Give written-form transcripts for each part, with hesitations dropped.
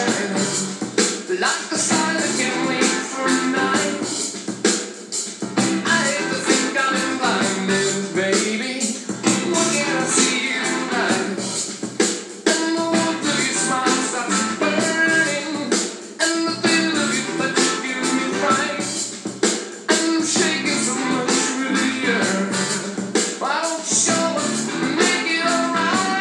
Like the sun that can wait for a night. I hate to think I'm in blindness, baby. What can I see tonight? And the warmth of your smile starts burning, and the feel of your touch gives me fright. And I'm shaking so much through the earth. Why don't you show up and make it alright?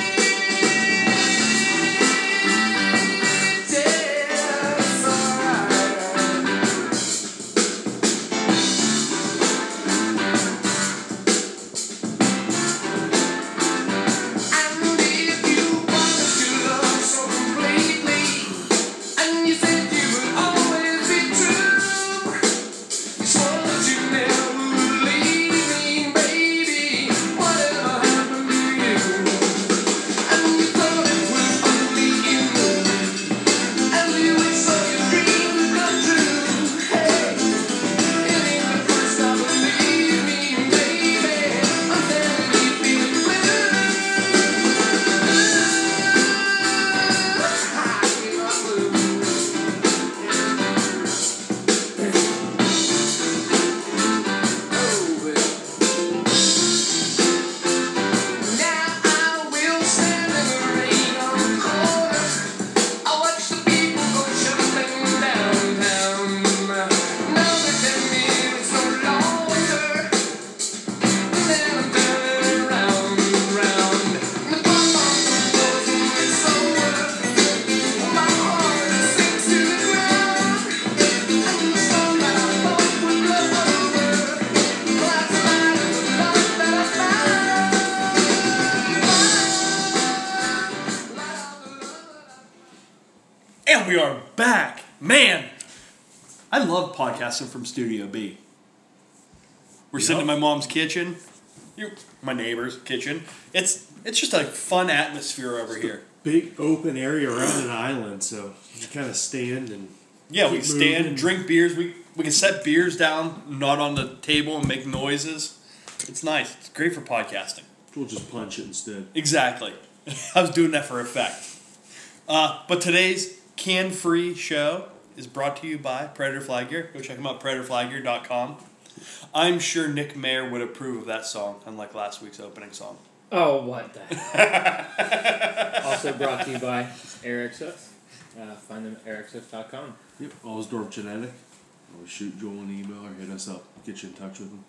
And we are back. Man, I love podcasting from Studio B. We're sitting in my mom's kitchen, my neighbor's kitchen. It's just a fun atmosphere over here. Big open area around an island, so you kind of stand and yeah, we stand and drink beers. We can set beers down, not on the table, and make noises. It's nice. It's great for podcasting. We'll just punch it instead. Exactly. I was doing that for effect. But today's can-free show is brought to you by Predator Flag Gear. Go check them out, predatorflaggear.com. I'm sure Nick Mayer would approve of that song, unlike last week's opening song. Oh, what the heck. Also brought to you by Ericsson. Find them at ericsson.com. Yep, Allsdorf Genetic. Always shoot Joel an email or hit us up. Get you in touch with them.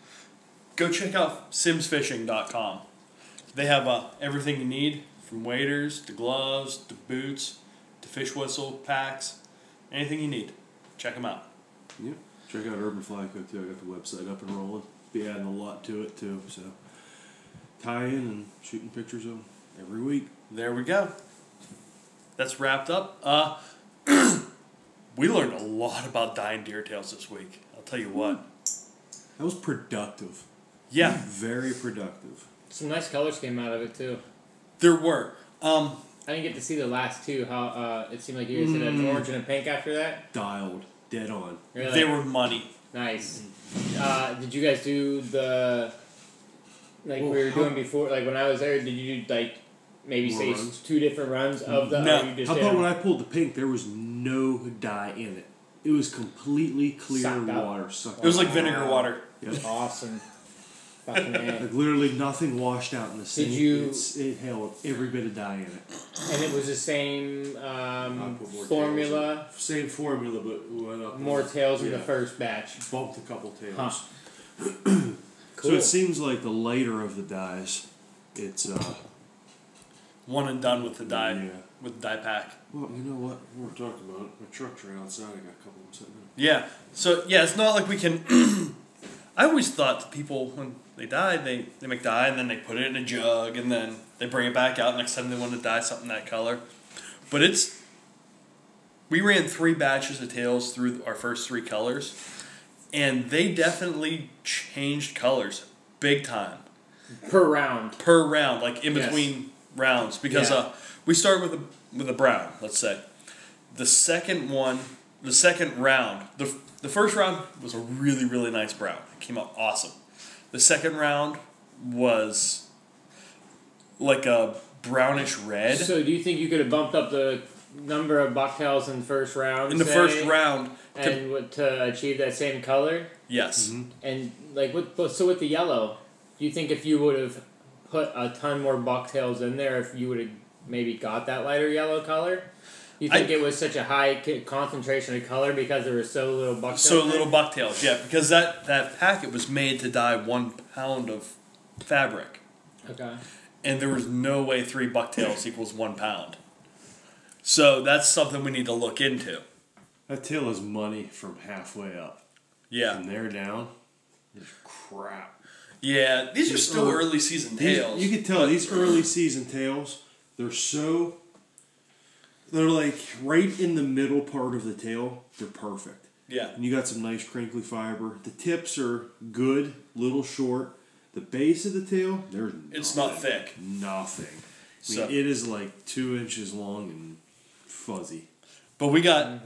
Go check out simsfishing.com. They have everything you need, from waders to gloves to boots to fish whistle packs. Anything you need. Check them out. Yep. Check out Urban Fly Co. too. I got the website up and rolling. Be adding a lot to it too. So tie in and shooting pictures of them every week. There we go. That's wrapped up. We learned a lot about dying deer tails this week. I'll tell you what. That was productive. Yeah. Very productive. Some nice colors came out of it, too. There were. I didn't get to see the last two. How it seemed like you guys did an orange and a pink after that. Dialed. Dead on. Really? They were money. Nice. Did you guys do the... Like we were doing before, like when I was there, did you do like maybe More say runs? 2 different runs of the... No. Or you just How did about them? when I pulled the pink, there was no dye in it. It was completely clear Sucked up. water. Sucked It was up. like vinegar water. Yep. Awesome. Fucking A. Like literally nothing washed out in the sink. you- It held every bit of dye in it. And it was the same I put more formula, tails in. Same formula, but we went up. more tails in the Yeah. first batch. Bumped a couple tails. Huh. So it seems like the lighter of the dyes, it's One and done with the dye. Yeah. With the dye pack. Well, you know what? We were talking about it. My truck's right outside. I got a couple of them sitting there. Yeah. So, yeah, it's not like we can... I always thought that people, when they dye, they make dye, and then they put it in a jug, and then they bring it back out next time they want to dye something that color. But it's... We ran 3 batches of tails through our first 3 colors, and they definitely changed colors big time. Per round. Per round, like in Yes. between rounds. Because Yeah. we started with a brown, let's say. The second round, the first round was a really, really nice brown. It came out awesome. The second round was like a brownish red. So do you think you could have bumped up the number of bucktails in the first round. In the say, first round, to achieve that same color. yes. And like so with the yellow, do you think if you would have put a ton more bucktails in there, if you would have maybe got that lighter yellow color? You think it was such a high concentration of color because there was so little bucktails? So little bucktails, yeah, because that packet was made to dye 1 pound of fabric. Okay. And there was no way 3 bucktails equals 1 pound. So that's something we need to look into. That tail is money from halfway up. Yeah. From there down, is crap. Yeah, these are still early season tails. You can tell these early season tails, they're like right in the middle part of the tail. They're perfect. Yeah. And you got some nice crinkly fiber. The tips are good, little short. The base of the tail, It's not thick. Nothing. I mean, So, it is like 2 inches long and fuzzy. but we got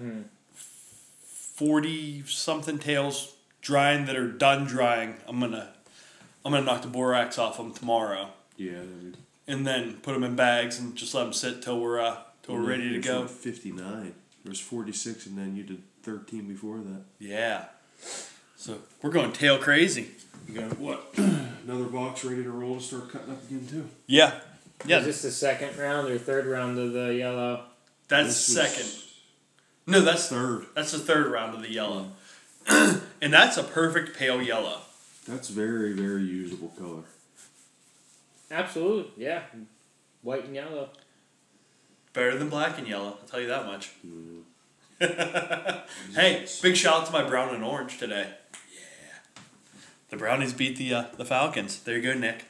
40 something tails drying that are done drying. I'm gonna knock the borax off them tomorrow, Yeah. and then put them in bags and just let them sit till we're ready to go. 59. There's 46, and then you did 13 before that. Yeah. So we're going tail crazy. You got what? Another box ready to roll to start cutting up again too. Yeah. Yeah. Is this the second round or third round of the yellow? That's This was second. No, that's third. That's the third round of the yellow. And that's a perfect pale yellow. That's very, very usable color. Absolutely, yeah. White and yellow. Better than black and yellow, I'll tell you that much. Hey, big shout out to my brown and orange today. Yeah. The Brownies beat the Falcons. There you go, Nick.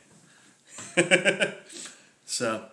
So,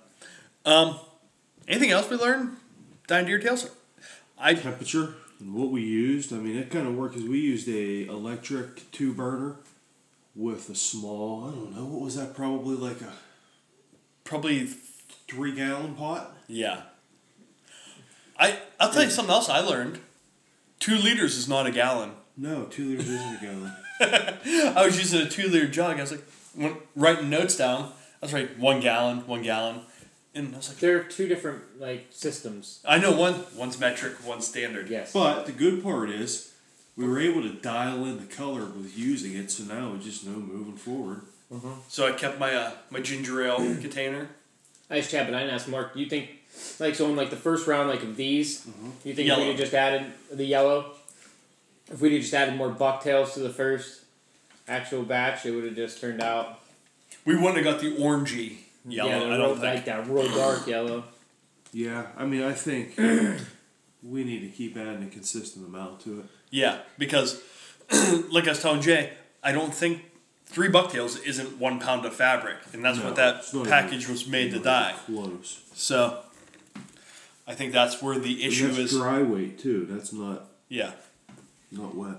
anything else we learned? Dying deer tails? Temperature and what we used. I mean, it kind of worked because we used a electric 2-burner with a small, I don't know, what was that? Probably like a Probably 3-gallon pot. Yeah. I'll tell you something else I learned. 2 liters is not a gallon. No, 2 liters isn't a gallon. I was using a 2-liter jug. I was like, writing notes down. I was writing 1 gallon, 1 gallon. And I was like, There are two different systems. I know one's metric, one's standard. Yes. But the good part is we were able to dial in the color with using it, so now we just know moving forward. So I kept my my ginger ale container. Nice chat, but I didn't ask Mark. Do you think, so in the first round, of these, you think Yellow. if we'd have just added the yellow, if we'd have just added more bucktails to the first actual batch, it would have just turned out. We wouldn't have got the orangey yellow. Yeah, I don't think. like that real dark yellow. Yeah, I mean, I think we need to keep adding a consistent amount to it. Yeah, because like I was telling Jay, I don't think 3 bucktails isn't 1 pound of fabric, and that's No, what that it's not package even- was made to not dye. even Close. So I think that's where the issue And that's is. dry weight too. That's not Yeah. wet.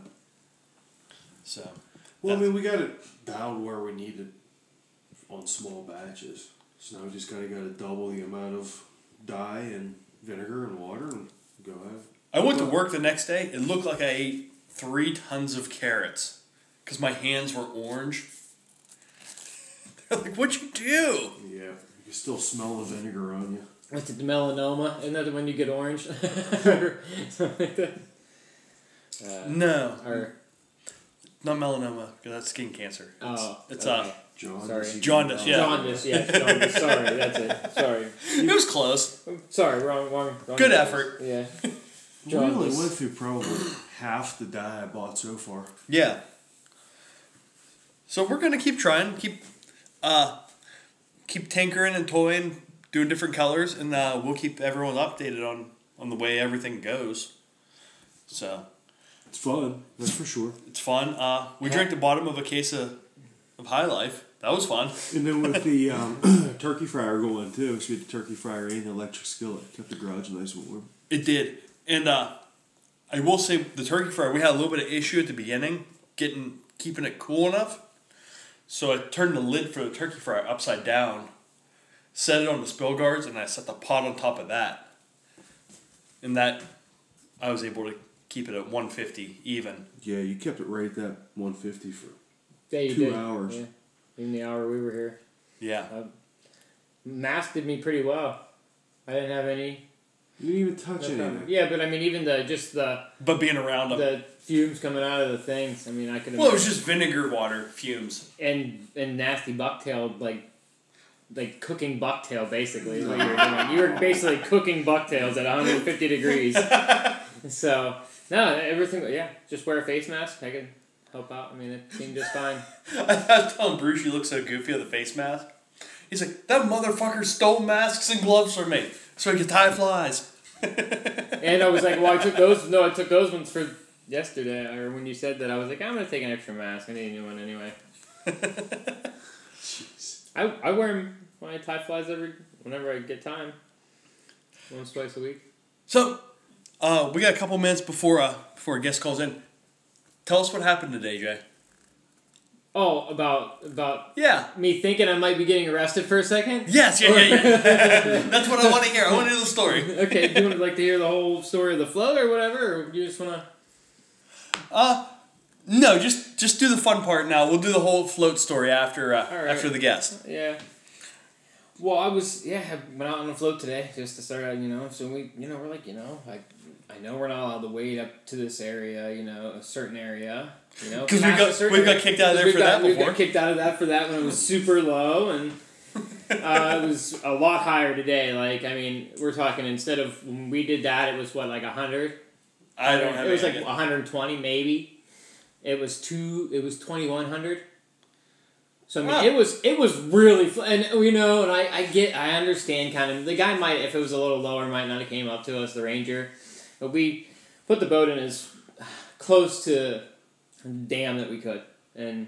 So Well, I mean, we got it dialed where we need it on small batches. So now we just kind of got to double the amount of dye and vinegar and water and go ahead. I went to work the next day. It looked like I ate 3 tons of carrots because my hands were orange. They're like, "What'd you do?" Yeah, you can still smell the vinegar on you. What's it, the melanoma? Isn't that the when you get orange? Or something like that? No, Or, not melanoma because that's skin cancer. It's okay. Jaundice. Sorry. Jaundice, yeah. Jaundice, yes, jaundice. Sorry, that's it. Sorry. It was close. Sorry, wrong. Good effort. Yeah. We only Jaundice. went through probably half the dye I bought so far. Yeah. So we're gonna keep trying, keep tinkering and toying, doing different colors, and we'll keep everyone updated on the way everything goes. So It's fun, that's for sure. it's fun. We drank the bottom of a case of High Life. That was fun. And then with the turkey fryer going too, so we had the turkey fryer and the electric skillet. Kept the garage nice and warm. It did, and I will say the turkey fryer. We had a little bit of issue at the beginning, keeping it cool enough. So I turned the lid for the turkey fryer upside down, set it on the spill guards, and I set the pot on top of that. And that, I was able to keep it at 150 even. Yeah, you kept it right at that 150 for Yeah, you 2 did. hours. Yeah. In the hour we were here. Yeah. Mask did me pretty well. I didn't have any You didn't even touch anything. Yeah, but I mean, even But being around them. the fumes coming out of the things. I mean, I could. Well, it was just vinegar water fumes. and nasty bucktail, like cooking bucktail, basically is what you were doing. You were basically cooking bucktails at 150 degrees. So no, everything. Yeah, just wear a face mask. I can help out. I mean, it seemed just fine. I was telling Bruce, you look so goofy with the face mask. He's like, that motherfucker stole masks and gloves from me so he could tie flies. And I was like, well, I took those. No, I took those ones for yesterday. Or when you said that, I was like, I'm gonna take an extra mask. I need a new one anyway. Jeez. I wear them when I tie flies whenever I get time. Once, twice a week. So, we got a couple minutes before a guest calls in. Tell us what happened today, Jay. Oh, about Yeah. me thinking I might be getting arrested for a second? Yes, yeah. That's what I want to hear. I want to hear the story. Okay, do you want to hear the whole story of the float or whatever, or you just want to? No, just do the fun part now. We'll do the whole float story after after the guest. Yeah. Well, I went out on a float today just to start out, so we, we're like, I know we're not allowed to wade up to this area, a certain area, Because we got kicked out of there for that before. We got kicked out of that for that when it was super low, and it was a lot higher today. Like, I mean, we're talking, instead of, when we did that, it was 100? I don't have it was any like idea. 120 maybe. It was 2100. So I mean, Wow. it was really and and I understand kind of, the guy might, if it was a little lower, might not have came up to us, the ranger, but we put the boat in as close to dam that we could, and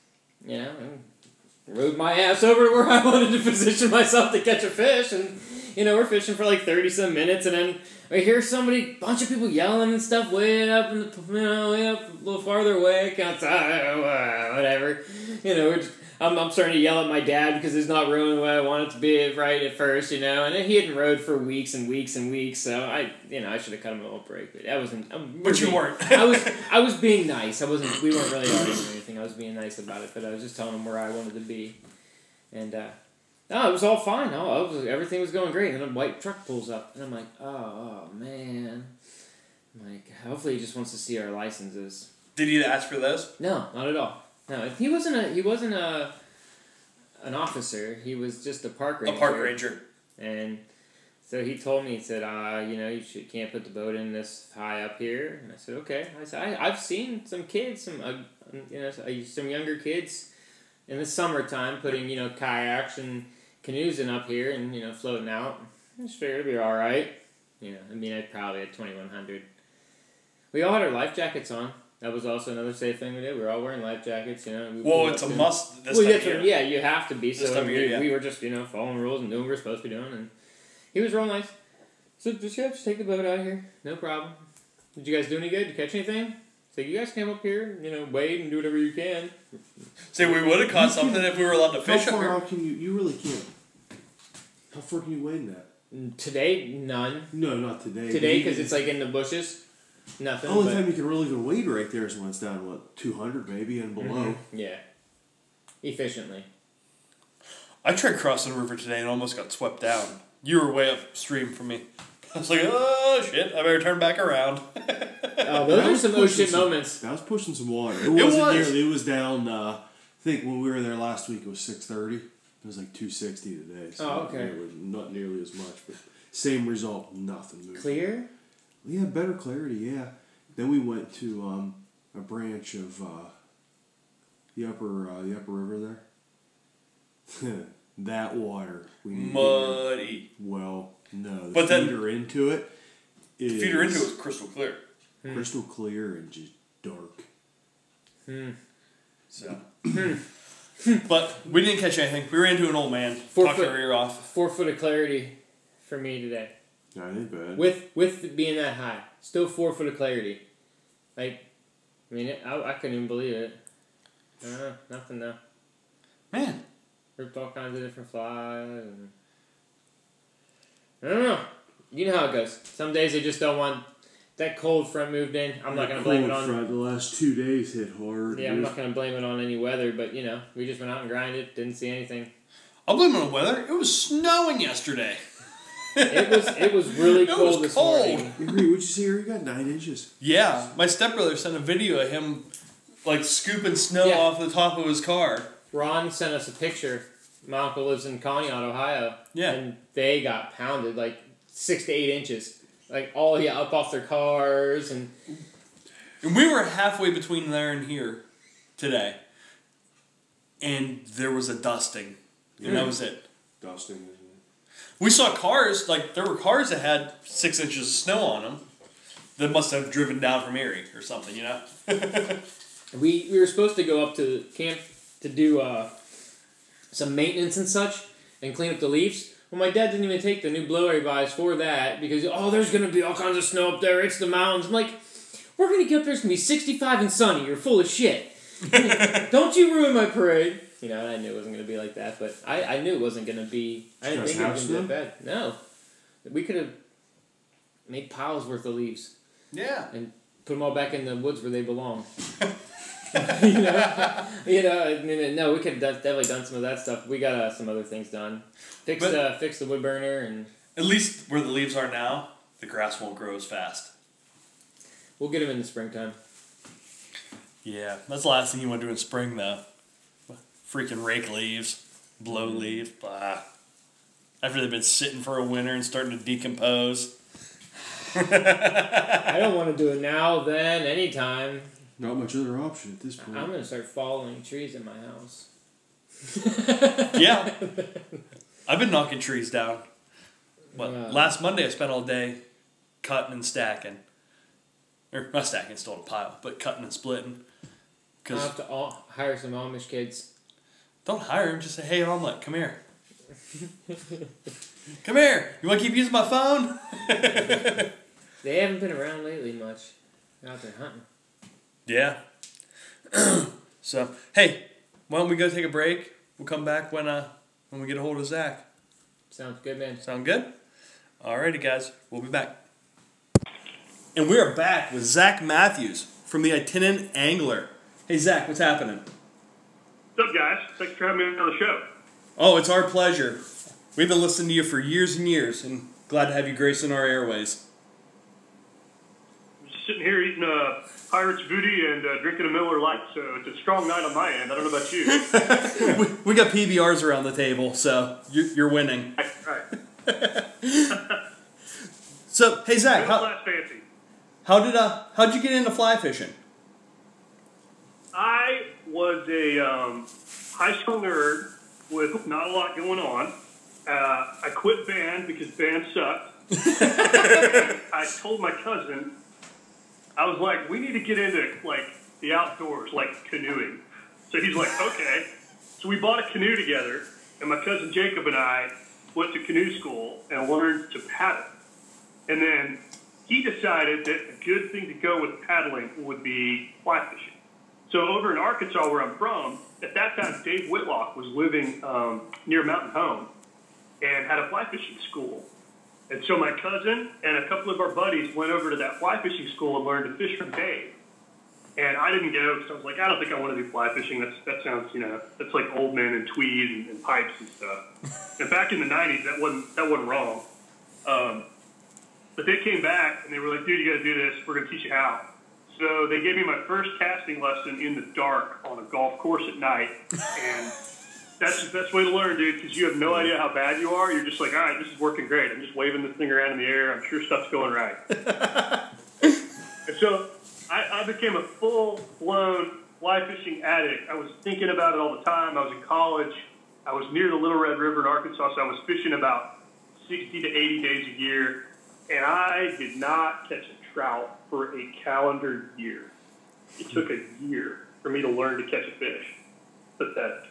rode my ass over to where I wanted to position myself to catch a fish, and we're fishing for like 30-some minutes, and then I hear bunch of people yelling and stuff way up in the, way up a little farther away, whatever, we're just, I'm starting to yell at my dad because it's not rowing the way I want it to be right at first, and then he hadn't rowed for weeks and weeks and weeks, so I should have cut him a little break, but I wasn't. But you weren't. I was being nice. We weren't really arguing or anything. I was being nice about it, but I was just telling him where I wanted to be, and no, it was all fine. Everything was going great, and then a white truck pulls up, and I'm like, oh man, I'm like, hopefully he just wants to see our licenses. Did you ask for those? No, not at all. No, he wasn't an officer. He was just a park ranger. A park ranger. And so he told me, he said, can't put the boat in this high up here. And I said, okay. I said, I've seen some kids, some younger kids in the summertime putting, kayaks and canoes in up here and, floating out. I just figured it'd be all right. I probably had 2100. We all had our life jackets on. That was also another safe thing we did. We were all wearing life jackets, Well, it's a must this time of year. Yeah, you have to be. This So time of year, yeah. we were just, following rules and doing what we were supposed to be doing. And he was real nice. So just take the boat out here. No problem. Did you guys do any good? Did you catch anything? So you guys came up here, wade and do whatever you can. See, we would have caught something if we were allowed to fish How up far here. out can you? You really can't. How far can you wade in that? Today, none. No, not today. Today, because it's like in the bushes. Nothing. The only but- time you can really go wade right there is when it's down 200 maybe and below. Yeah. Efficiently. I tried crossing the river today and almost got swept down. You were way upstream from me. I was like, oh shit, I better turn back around. Oh, those are some oh shit moments. I was pushing some water. It was. Nearly. It was down. I think when we were there last week, it was 630. It was like 260 today. So Oh, okay. Not nearly as much, but same result. Nothing moved. Clear? Yeah, better clarity. Yeah. Then we went to a branch of the upper river there. That water. We need Muddy. Well, no. The But then- feeder into it. Feeder into it was crystal clear. crystal clear and just dark. So. But we didn't catch anything. We ran into an old man. 4 Talked foot. our ear off. 4 foot of clarity for me today. Not ain't bad. With it being that high. Still 4 foot of clarity. Like, I mean, I couldn't even believe it. Nothing though. Man. Ripped all kinds of different flies. And I don't know. You know how it goes. Some days they just don't want... That cold front moved in. I'm not going to blame it on... Front, the last 2 days hit hard. Yeah, I'm not going to blame it on any weather, but, we just went out and grinded. Didn't see anything. I'll blame it on the weather. It was snowing yesterday. It was really It cold was this cold. morning. Henry, what'd you say? You got 9 inches. Yeah, my stepbrother sent a video of him like scooping snow Yeah. off the top of his car. Ron sent us a picture. My uncle lives in Conneaut, Ohio. Yeah. And they got pounded like 6 to 8 inches. Like all up off their cars and And we were halfway between there and here today. And there was a dusting. And that was it. Dusting, isn't it? We saw cars, like there were cars that had 6 inches of snow on them that must have driven down from Erie or something, you know? we were supposed to go up to camp to do some maintenance and such and clean up the leaves. Well, my dad didn't even take the new blower he buys for that because, there's going to be all kinds of snow up there. It's the mountains. I'm like, we're going to get up there. It's going to be 65 and sunny. You're full of shit. Don't you ruin my parade. You know, I knew it wasn't going to be like that, but I knew it wasn't going to be. I didn't think it was going to be that bad. No. We could have made piles worth of leaves Yeah. and put them all back in the woods where they belong. No, we could have definitely done some of that stuff. We got some other things done. Fix the wood burner and At least where the leaves are now, the grass won't grow as fast. we'll get them in the springtime. Yeah, that's the last thing you want to do in spring, though. Freaking rake leaves, blow leaves, blah. After they've been sitting for a winter and starting to decompose. I don't want to do it now, then, anytime. Not much other option at this point. I'm going to start following trees in my house. Yeah. I've been knocking trees down. Wow. Last Monday I spent all day cutting and stacking. Or not stacking, still in a pile, but cutting and splitting. I'll 'Cause have to hire some Amish kids. don't hire them, just say, hey, omelet, come here. Come here. You want to keep using my phone? They haven't been around lately much. They're out there hunting. Yeah. So, hey, why don't we go take a break? We'll come back when we get a hold of Zach. Sounds good, man. Sound good? Alrighty, guys. We'll be back. And we are back with Zach Matthews from the Itinerant Angler. Hey, Zach, what's happening? What's up, guys? Thanks for having me on the show. Oh, it's our pleasure. We've been listening to you for years and years, and glad to have you gracing our airways. I'm just sitting here eating Pirate's Booty and drinking a Miller Lite, so it's a strong night on my end. I don't know about you. we got PBRs around the table, so you're winning. Right. So, hey, Zach, Middle class fancy. how'd you get into fly fishing? I was a high school nerd with not a lot going on. I quit band because band sucked. I told my cousin, I was like, we need to get into like the outdoors, like canoeing. So he's like, okay. So we bought a canoe together, and my cousin Jacob and I went to canoe school and learned to paddle. And then he decided that a good thing to go with paddling would be fly fishing. So over in Arkansas, where I'm from, at that time, Dave Whitlock was living near Mountain Home and had a fly fishing school. And so my cousin and a couple of our buddies went over to that fly fishing school and learned to fish from Dave. And I didn't go because I was like, I don't think I want to do fly fishing. That sounds, that's like old men and tweed and pipes and stuff. And back in the 90s, that wasn't wrong. But they came back and they were like, dude, you got to do this. We're going to teach you how. So they gave me my first casting lesson in the dark on a golf course at night. And that's the best way to learn, dude, because you have no idea how bad you are. You're just like, all right, this is working great. I'm just waving this thing around in the air. I'm sure stuff's going right. And so I became a full-blown fly fishing addict. I was thinking about it all the time. I was in college. I was near the Little Red River in Arkansas, so I was fishing about 60 to 80 days a year. And I did not catch a trout for a calendar year. It took a year for me to learn to catch a fish. Pathetic.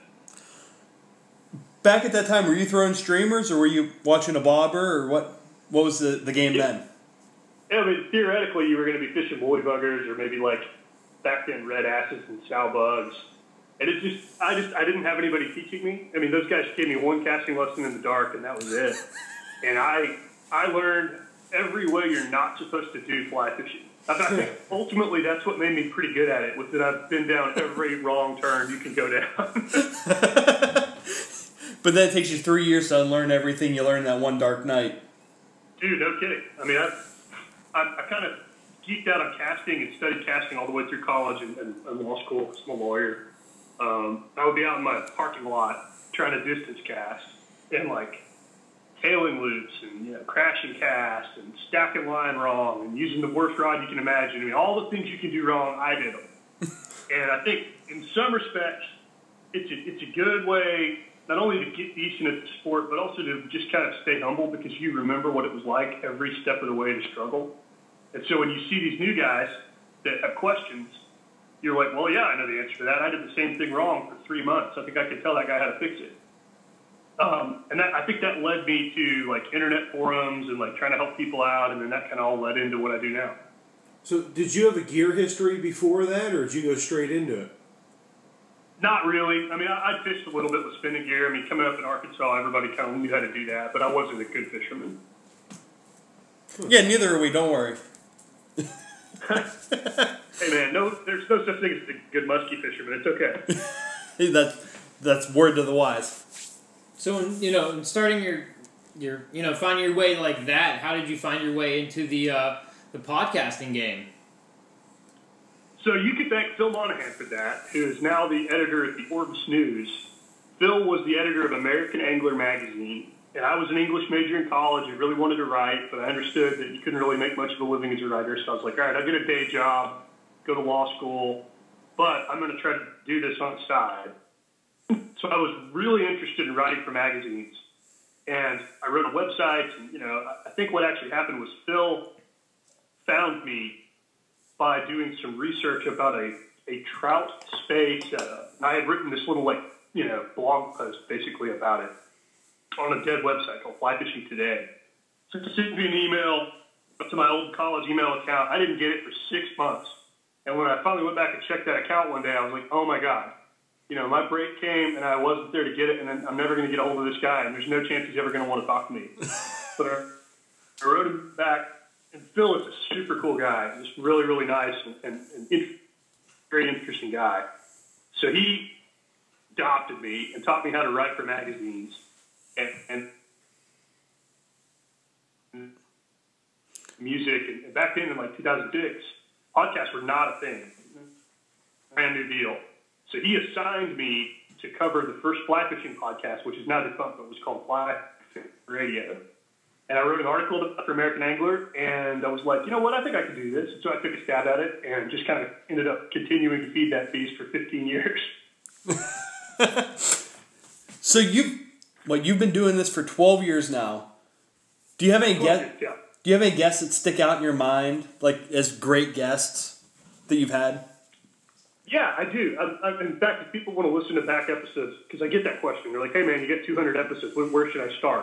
Back at that time, were you throwing streamers or were you watching a bobber or what was the game then? Yeah, I mean, theoretically, you were going to be fishing woolly buggers or maybe like back then red asses and sow bugs. And I didn't have anybody teaching me. I mean, those guys gave me one casting lesson in the dark and that was it. And I learned every way you're not supposed to do fly fishing. I think ultimately that's what made me pretty good at it, was that I've been down every wrong turn you can go down. But then it takes you 3 years to unlearn everything you learned that one dark night. Dude, no kidding. I mean, I kind of geeked out on casting and studied casting all the way through college and law school because I'm a lawyer. I would be out in my parking lot trying to distance cast and like tailing loops and crashing cast and stacking line wrong and using the worst rod you can imagine. I mean, all the things you can do wrong, I did them. And I think in some respects, it's a good way not only to get decent at the sport, but also to just kind of stay humble because you remember what it was like every step of the way to struggle. And so when you see these new guys that have questions, you're like, well, yeah, I know the answer to that. I did the same thing wrong for 3 months. I think I could tell that guy how to fix it. And I think that led me to like internet forums and like trying to help people out, and then that kind of all led into what I do now. So, did you have a gear history before that, or did you go straight into it? Not really. I mean, I fished a little bit with spinning gear. I mean, coming up in Arkansas, everybody kind of knew how to do that, but I wasn't a good fisherman. Yeah, neither are we. Don't worry. Hey, man, there's no such thing as a good muskie fisherman. It's okay. That's word to the wise. So, in starting your finding your way like that, how did you find your way into the podcasting game? So you could thank Phil Monahan for that, who is now the editor at the Orbis News. Phil was the editor of American Angler magazine, and I was an English major in college and really wanted to write, but I understood that you couldn't really make much of a living as a writer, so I was like, all right, I'll get a day job, go to law school, but I'm going to try to do this on the side. So I was really interested in writing for magazines, and I wrote a website, and, I think what actually happened was Phil found me by doing some research about a trout spay setup. And I had written this little, blog post basically about it on a dead website called Fly Fishing Today. So he sent me an email to my old college email account. I didn't get it for 6 months. And when I finally went back and checked that account one day, I was like, oh my God. My break came and I wasn't there to get it, and then I'm never going to get a hold of this guy, and there's no chance he's ever going to want to talk to me. But I wrote him back, and Phil is a super cool guy, just really, really nice and very interesting guy. So he adopted me and taught me how to write for magazines. And music, and back then in 2006, podcasts were not a thing. Brand new deal. So he assigned me to cover the first fly fishing podcast, which is now defunct, but it was called Fly Fishing Radio. And I wrote an article for American Angler, and I was like, you know what, I think I could do this. So I took a stab at it and just kind of ended up continuing to feed that beast for 15 years. So you've been doing this for 12 years now. Do you have any guests? Yeah. Do you have any guests that stick out in your mind, as great guests that you've had? Yeah, I do. In fact, if people want to listen to back episodes, because I get that question, they're like, hey man, you get 200 episodes, where should I start?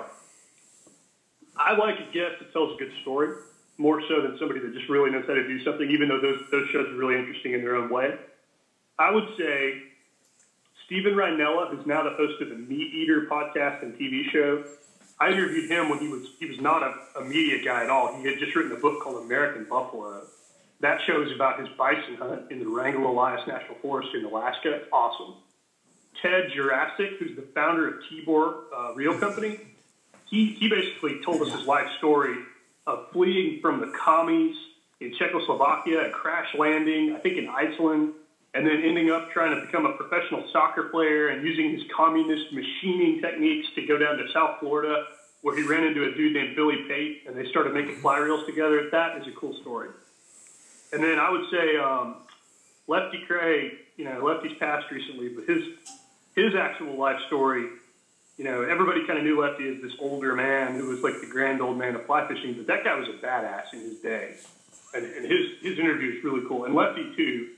I like a guest that tells a good story, more so than somebody that just really knows how to do something, even though those shows are really interesting in their own way. I would say Steven Reinella, who's now the host of the Meat Eater podcast and TV show. I interviewed him when he was not a media guy at all. He had just written a book called American Buffalo. That show is about his bison hunt in the Wrangell Elias National Forest in Alaska. It's awesome. Ted Jurassic, who's the founder of Tibor Reel Company, he basically told us his life story of fleeing from the commies in Czechoslovakia and crash landing, I think in Iceland, and then ending up trying to become a professional soccer player and using his communist machining techniques to go down to South Florida, where he ran into a dude named Billy Pate, and they started making fly reels together. That is a cool story. And then I would say Lefty Cray, Lefty's passed recently, but his actual life story, everybody kind of knew Lefty as this older man who was like the grand old man of fly fishing, but that guy was a badass in his day. And his interview is really cool. And Lefty, too,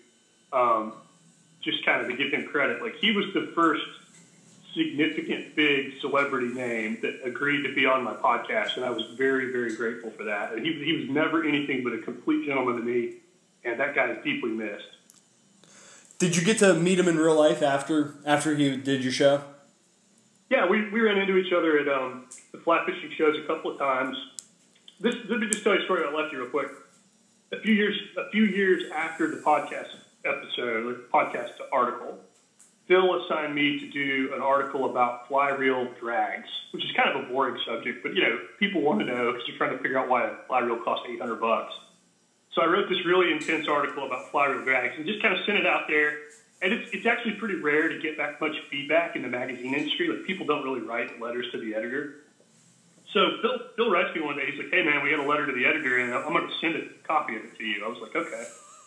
just kind of to give him credit, he was the first significant big celebrity name that agreed to be on my podcast, and I was very, very grateful for that. And he was never anything but a complete gentleman to me, and that guy is deeply missed. Did you get to meet him in real life after he did your show? Yeah, we ran into each other at the fly fishing shows a couple of times. Let me just tell you a story about Lefty real quick. A few years after the podcast episode, the podcast article, Phil assigned me to do an article about fly reel drags, which is kind of a boring subject, but people want to know because they're trying to figure out why a fly reel costs $800. So I wrote this really intense article about fly reel drags and just kind of sent it out there. And it's actually pretty rare to get that much feedback in the magazine industry. Like, people don't really write letters to the editor. So Phil writes me one day. He's like, "Hey, man, we got a letter to the editor, and I'm going to send a copy of it to you." I was like, "Okay."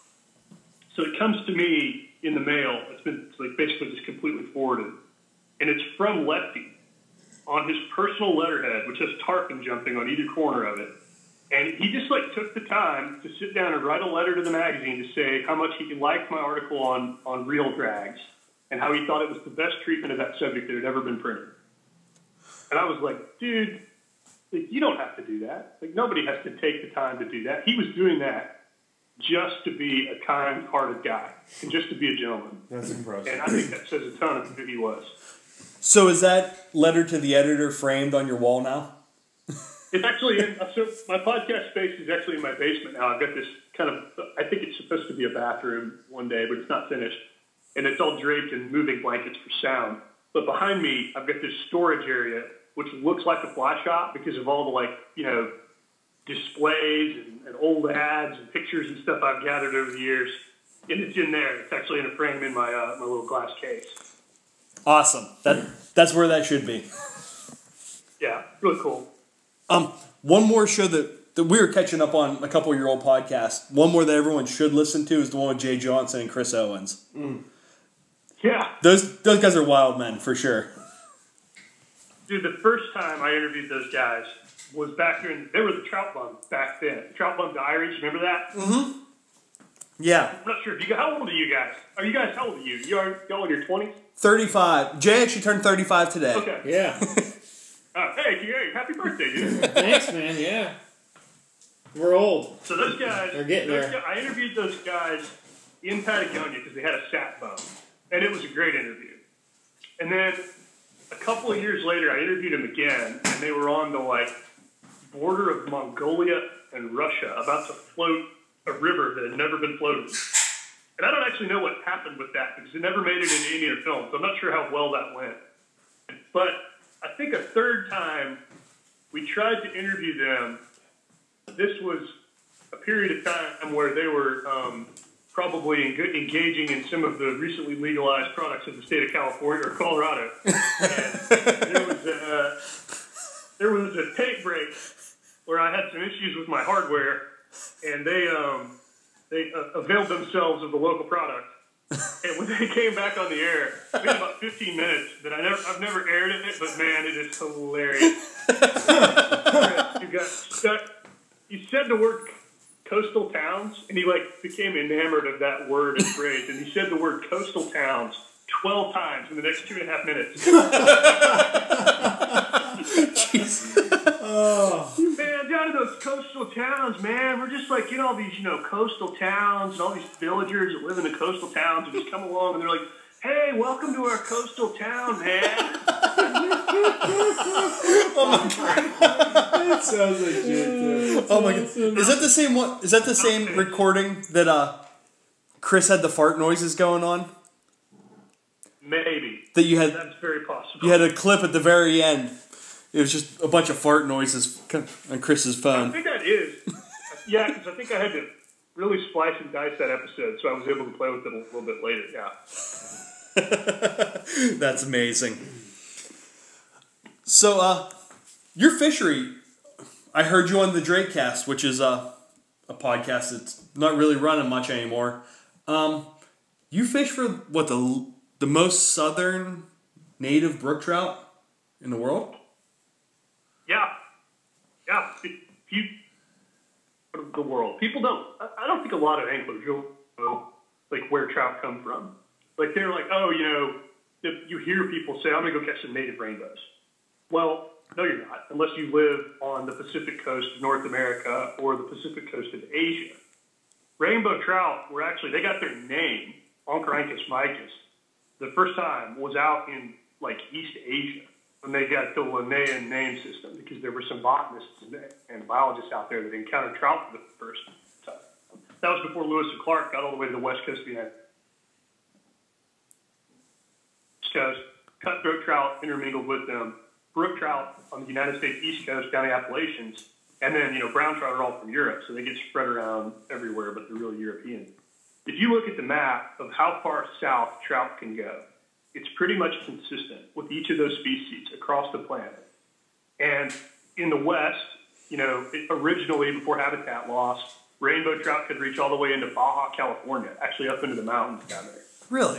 So it comes to me in the mail. It's like basically just completely forwarded. And it's from Lefty on his personal letterhead, which has tarpon jumping on either corner of it. And he just took the time to sit down and write a letter to the magazine to say how much he liked my article on reel drags and how he thought it was the best treatment of that subject that had ever been printed. And I was like, dude, you don't have to do that. Nobody has to take the time to do that. He was doing that just to be a kind-hearted guy and just to be a gentleman. That's impressive. And I think that says a ton of who he was. So is that letter to the editor framed on your wall now? It's actually so my podcast space is actually in my basement now. I've got this kind of, I think it's supposed to be a bathroom one day, but it's not finished. And it's all draped in moving blankets for sound. But behind me, I've got this storage area, which looks like a fly shop because of all the displays and old ads and pictures and stuff I've gathered over the years. And it's in there. It's actually in a frame in my my little glass case. Awesome. That's where that should be. Yeah, really cool. One more show that we were catching up on a couple of your old podcasts. One more that everyone should listen to is the one with Jay Johnson and Chris Owens. Yeah. Those guys are wild men, for sure. Dude, the first time I interviewed those guys was back during, they were the Trout Bum back then. Trout Bum Diaries, remember that? Mm-hmm. Yeah. I'm not sure. How old are you guys? How old are you? Y'all in your 20s? 35. Jay actually turned 35 today. Okay. Yeah. Hey, happy birthday, dude. Thanks, man. Yeah. We're old. So those guys, They're getting there. I interviewed those guys in Patagonia because they had a sat phone. And it was a great interview. And then a couple of years later, I interviewed them again, and they were on the border of Mongolia and Russia, about to float a river that had never been floated. And I don't actually know what happened with that because it never made it into any of the films. So I'm not sure how well that went. But I think a third time we tried to interview them. This was a period of time where they were probably engaging in some of the recently legalized products of the state of California or Colorado. And there was a tape break where I had some issues with my hardware, and they availed themselves of the local product. And when they came back on the air, it was about 15 minutes that I've never aired it, but man, it is hilarious. You got stuck. He said the word coastal towns, and he became enamored of that word and phrase. And he said the word coastal towns 12 times in the next 2.5 minutes. Man, down to those coastal towns, man. We're just all these, coastal towns and all these villagers that live in the coastal towns and just come along and they're like, "Hey, welcome to our coastal town, man." That sounds like shit, too. Oh my god! Is that the same one? Is that the same recording that Chris had the fart noises going on? Maybe. That you had. That's very possible. You had a clip at the very end. It was just a bunch of fart noises on Chris's I phone. think that is. Yeah, because I think I had to really splice and dice that episode, so I was able to play with it a little bit later. Yeah. That's amazing. So, your fishery, I heard you on the Drakecast, which is a podcast that's not really running much anymore. You fish for what, the most southern native brook trout in the world? Yeah. The world. People don't. I don't think a lot of anglers know where trout come from. They're like, oh, you hear people say, "I'm gonna go catch some native rainbows." Well, no, you're not, unless you live on the Pacific coast of North America or the Pacific coast of Asia. Rainbow trout they got their name, Oncorhynchus micus, the first time was out in East Asia when they got the Linnaean name system because there were some botanists and biologists out there that encountered trout for the first time. That was before Lewis and Clark got all the way to the west coast of the United States. rainbow trout intermingled with them, brook trout on the United States East Coast down the Appalachians, and then, brown trout are all from Europe, so they get spread around everywhere, but they're really European. If you look at the map of how far south trout can go, it's pretty much consistent with each of those species across the planet. And in the West, originally before habitat loss, rainbow trout could reach all the way into Baja, California, actually up into the mountains down there. Really?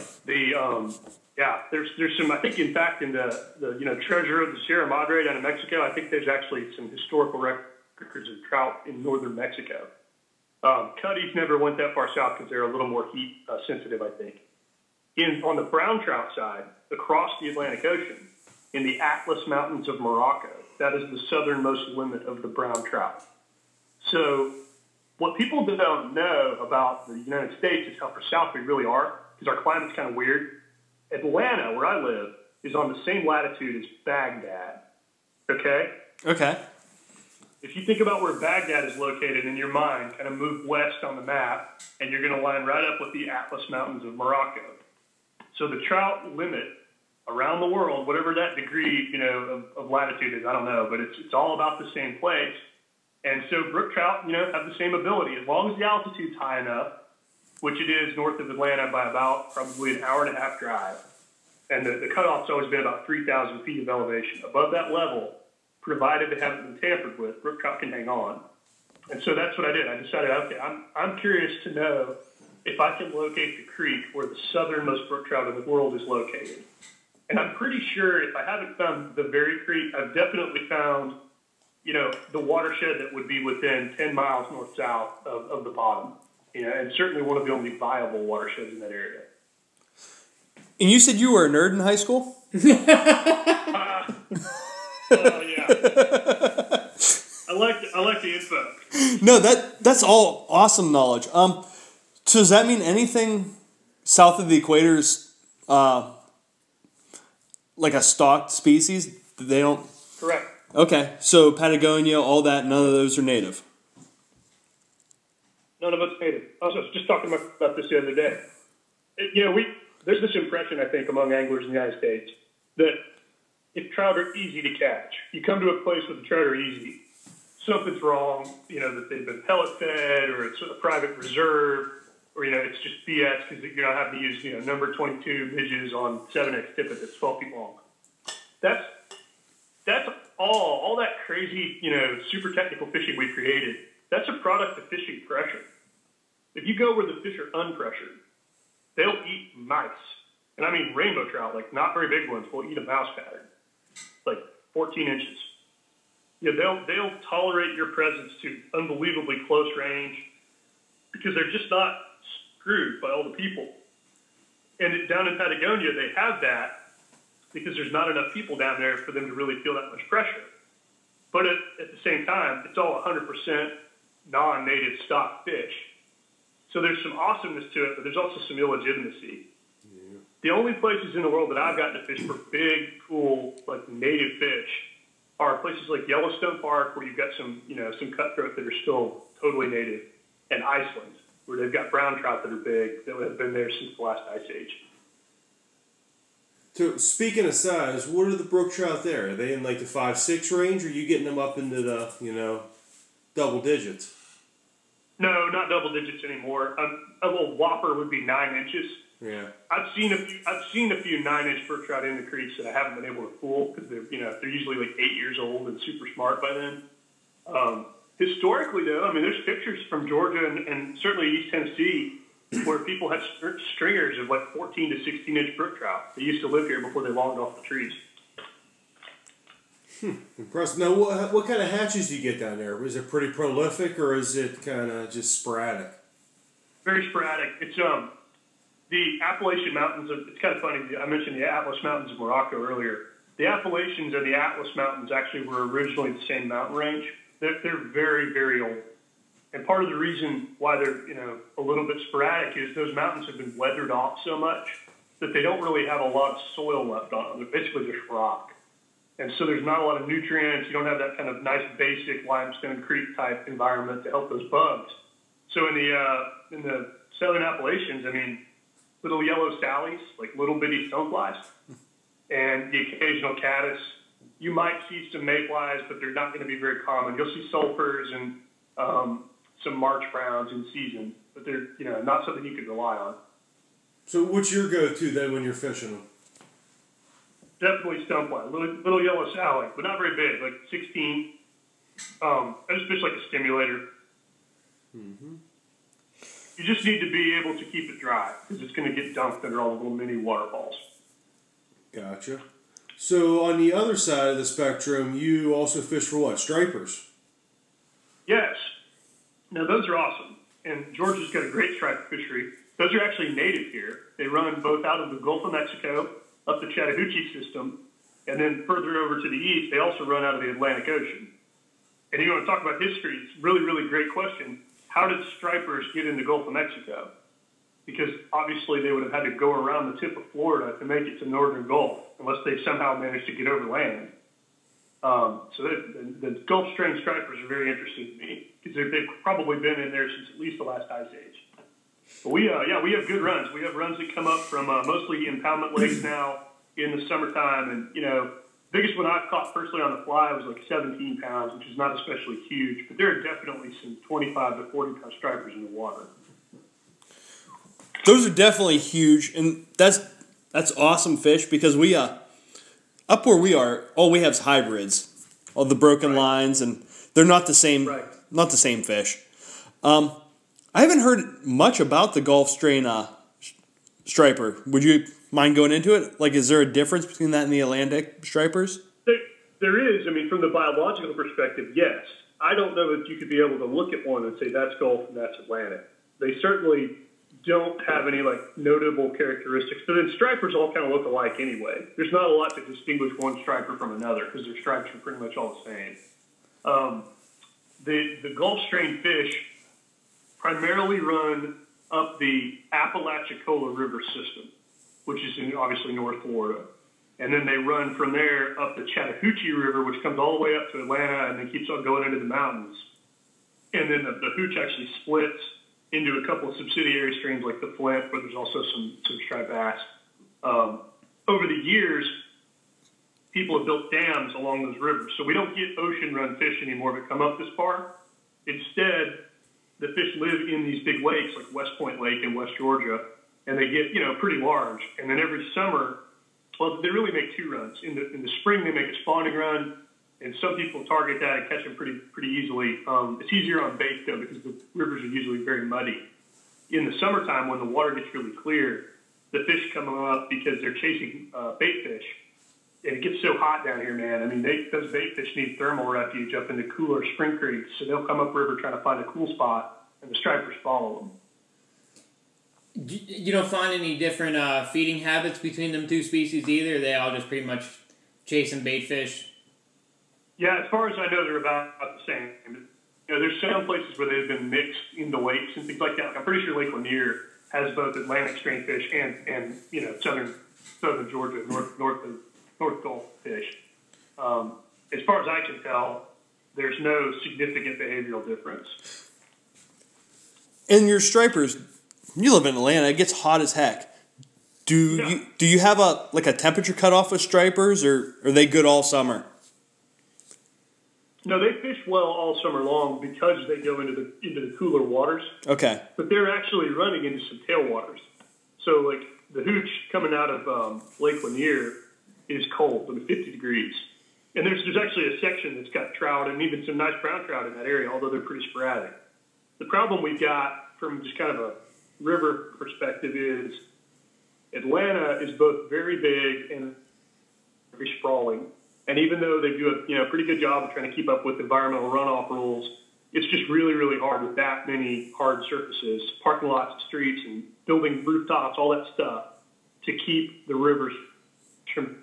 There's some, I think, in fact, in the treasure of the Sierra Madre down in Mexico, I think there's actually some historical records of trout in northern Mexico. Cutties never went that far south because they're a little more heat sensitive, I think. On the brown trout side, across the Atlantic Ocean, in the Atlas Mountains of Morocco, that is the southernmost limit of the brown trout. So what people don't know about the United States is how far south we really are, because our climate's kind of weird. Atlanta, where I live, is on the same latitude as Baghdad. Okay? Okay. If you think about where Baghdad is located in your mind, kind of move west on the map, and you're going to line right up with the Atlas Mountains of Morocco. So the trout limit around the world, whatever that degree, of latitude is, I don't know, but it's all about the same place. And so brook trout, have the same ability. As long as the altitude's high enough, which it is north of Atlanta by about probably an hour and a half drive, and the cutoff's always been about 3,000 feet of elevation. Above that level, provided they haven't been tampered with, brook trout can hang on. And so that's what I did. I decided, okay, I'm curious to know if I can locate the creek where the southernmost brook trout in the world is located. And I'm pretty sure if I haven't found the very creek, I've definitely found, the watershed that would be within 10 miles north-south of the bottom. And certainly one of the only viable watersheds in that area. And you said you were a nerd in high school? Yeah. I like the info. No, that's all awesome knowledge. So does that mean anything south of the equator is like a stocked species? They don't. Correct. Okay, so Patagonia, all that, none of those are native. None of it's native. I was just talking about this the other day. There's this impression, I think, among anglers in the United States that if trout are easy to catch, you come to a place where the trout are easy, something's wrong, that they've been pellet fed, or it's a private reserve, or, it's just BS because you're not having to use, number 22 midges on 7X tippet that's 12 feet long. That's all that crazy, super technical fishing we created. That's a product of fishing pressure. If you go where the fish are unpressured, they'll eat mice. And I mean rainbow trout, like not very big ones, will eat a mouse pattern, like 14 inches. They'll tolerate your presence to unbelievably close range because they're just not screwed by all the people. And down in Patagonia, they have that because there's not enough people down there for them to really feel that much pressure. But at the same time, it's all 100% non-native stock fish. So there's some awesomeness to it, but there's also some illegitimacy. Yeah. The only places in the world that I've gotten to fish for big, cool, like native fish are places like Yellowstone Park, where you've got some cutthroat that are still totally native, and Iceland, where they've got brown trout that are big, that have been there since the last ice age. So speaking of size, what are the brook trout there? Are they in like the 5-6 range, or are you getting them up into the double digits? No, not double digits anymore. A little whopper would be 9 inches. Yeah. I've seen a few 9-inch brook trout in the creeks that I haven't been able to fool because they're usually like 8 years old and super smart by then. Historically, though, I mean, there's pictures from Georgia and certainly East Tennessee where people had stringers of like 14 to 16-inch brook trout. They used to live here before they logged off the trees. Impressive. Now, what kind of hatches do you get down there? Is it pretty prolific, or is it kind of just sporadic? Very sporadic. It's the Appalachian Mountains. It's kind of funny. I mentioned the Atlas Mountains of Morocco earlier. The Appalachians and the Atlas Mountains actually were originally the same mountain range. They're very, very old. And part of the reason why they're, a little bit sporadic is those mountains have been weathered off so much that they don't really have a lot of soil left on them. They're basically just rock. And so there's not a lot of nutrients. You don't have that kind of nice basic limestone creek type environment to help those bugs. So in the southern Appalachians, I mean, little yellow sallies, like little bitty stoneflies, and the occasional caddis. You might see some mayflies, but they're not going to be very common. You'll see sulfurs and some March browns in season, but they're not something you can rely on. So what's your go-to then when you're fishing them? Definitely stumpwhite, little yellow salad, but not very big, like 16. I just fish like a stimulator. Mm-hmm. You just need to be able to keep it dry because it's going to get dumped under all the little mini waterfalls. Gotcha. So on the other side of the spectrum, you also fish for what? Stripers? Yes. Now those are awesome. And Georgia's got a great striper fishery. Those are actually native here. They run both out of the Gulf of Mexico, up the Chattahoochee system, and then further over to the east, they also run out of the Atlantic Ocean. And you want to talk about history, it's a really, really great question. How did stripers get in the Gulf of Mexico? Because obviously they would have had to go around the tip of Florida to make it to northern Gulf, unless they somehow managed to get over land. So the Gulf strain stripers are very interesting to me because they've probably been in there since at least the last ice age. But we have good runs. We have runs that come up from mostly impoundment lakes now in the summertime, and biggest one I've caught personally on the fly was like 17 pounds, which is not especially huge, but there are definitely some 25 to 40 pound stripers in the water. Those are definitely huge, and that's awesome fish because we up where we are, all we have is hybrids, all the broken lines, and they're not the same. Right. Not the same fish. I haven't heard much about the Gulf strain striper. Would you mind going into it? Like, is there a difference between that and the Atlantic stripers? There is. I mean, from the biological perspective, yes. I don't know if you could be able to look at one and say that's Gulf and that's Atlantic. They certainly don't have any notable characteristics. But then stripers all kind of look alike anyway. There's not a lot to distinguish one striper from another because their stripes are pretty much all the same. The Gulf strain fish primarily run up the Apalachicola River system, which is in obviously North Florida. And then they run from there up the Chattahoochee River, which comes all the way up to Atlanta and then keeps on going into the mountains. And then the hooch actually splits into a couple of subsidiary streams like the Flint, where there's also some striped bass. Over the years, people have built dams along those rivers. So we don't get ocean-run fish anymore that come up this far. Instead, the fish live in these big lakes like West Point Lake in West Georgia, and they get, pretty large. And then every summer, well, they really make two runs. In the spring, they make a spawning run, and some people target that and catch them pretty easily. It's easier on bait, though, because the rivers are usually very muddy. In the summertime, when the water gets really clear, the fish come up because they're chasing bait fish. And it gets so hot down here, man. I mean, those bait fish need thermal refuge up in the cooler spring creeks, so they'll come upriver trying to find a cool spot, and the stripers follow them. You don't find any different feeding habits between them two species either? They all just pretty much chasing bait fish? Yeah, as far as I know, they're about the same. There's some places where they've been mixed into lakes and things like that. I'm pretty sure Lake Lanier has both Atlantic strain fish and southern Georgia, North Gulf fish. As far as I can tell, there's no significant behavioral difference. And your stripers, you live in Atlanta, it gets hot as heck. Do you have a temperature cutoff with stripers, or are they good all summer? No, they fish well all summer long because they go into the cooler waters. Okay. But they're actually running into some tailwaters. So, the hooch coming out of Lake Lanier is cold, 50 degrees. And there's actually a section that's got trout and even some nice brown trout in that area, although they're pretty sporadic. The problem we've got from just kind of a river perspective is Atlanta is both very big and very sprawling. And even though they do a pretty good job of trying to keep up with environmental runoff rules, it's just really, really hard with that many hard surfaces, parking lots, streets, and building rooftops, all that stuff, to keep the rivers from.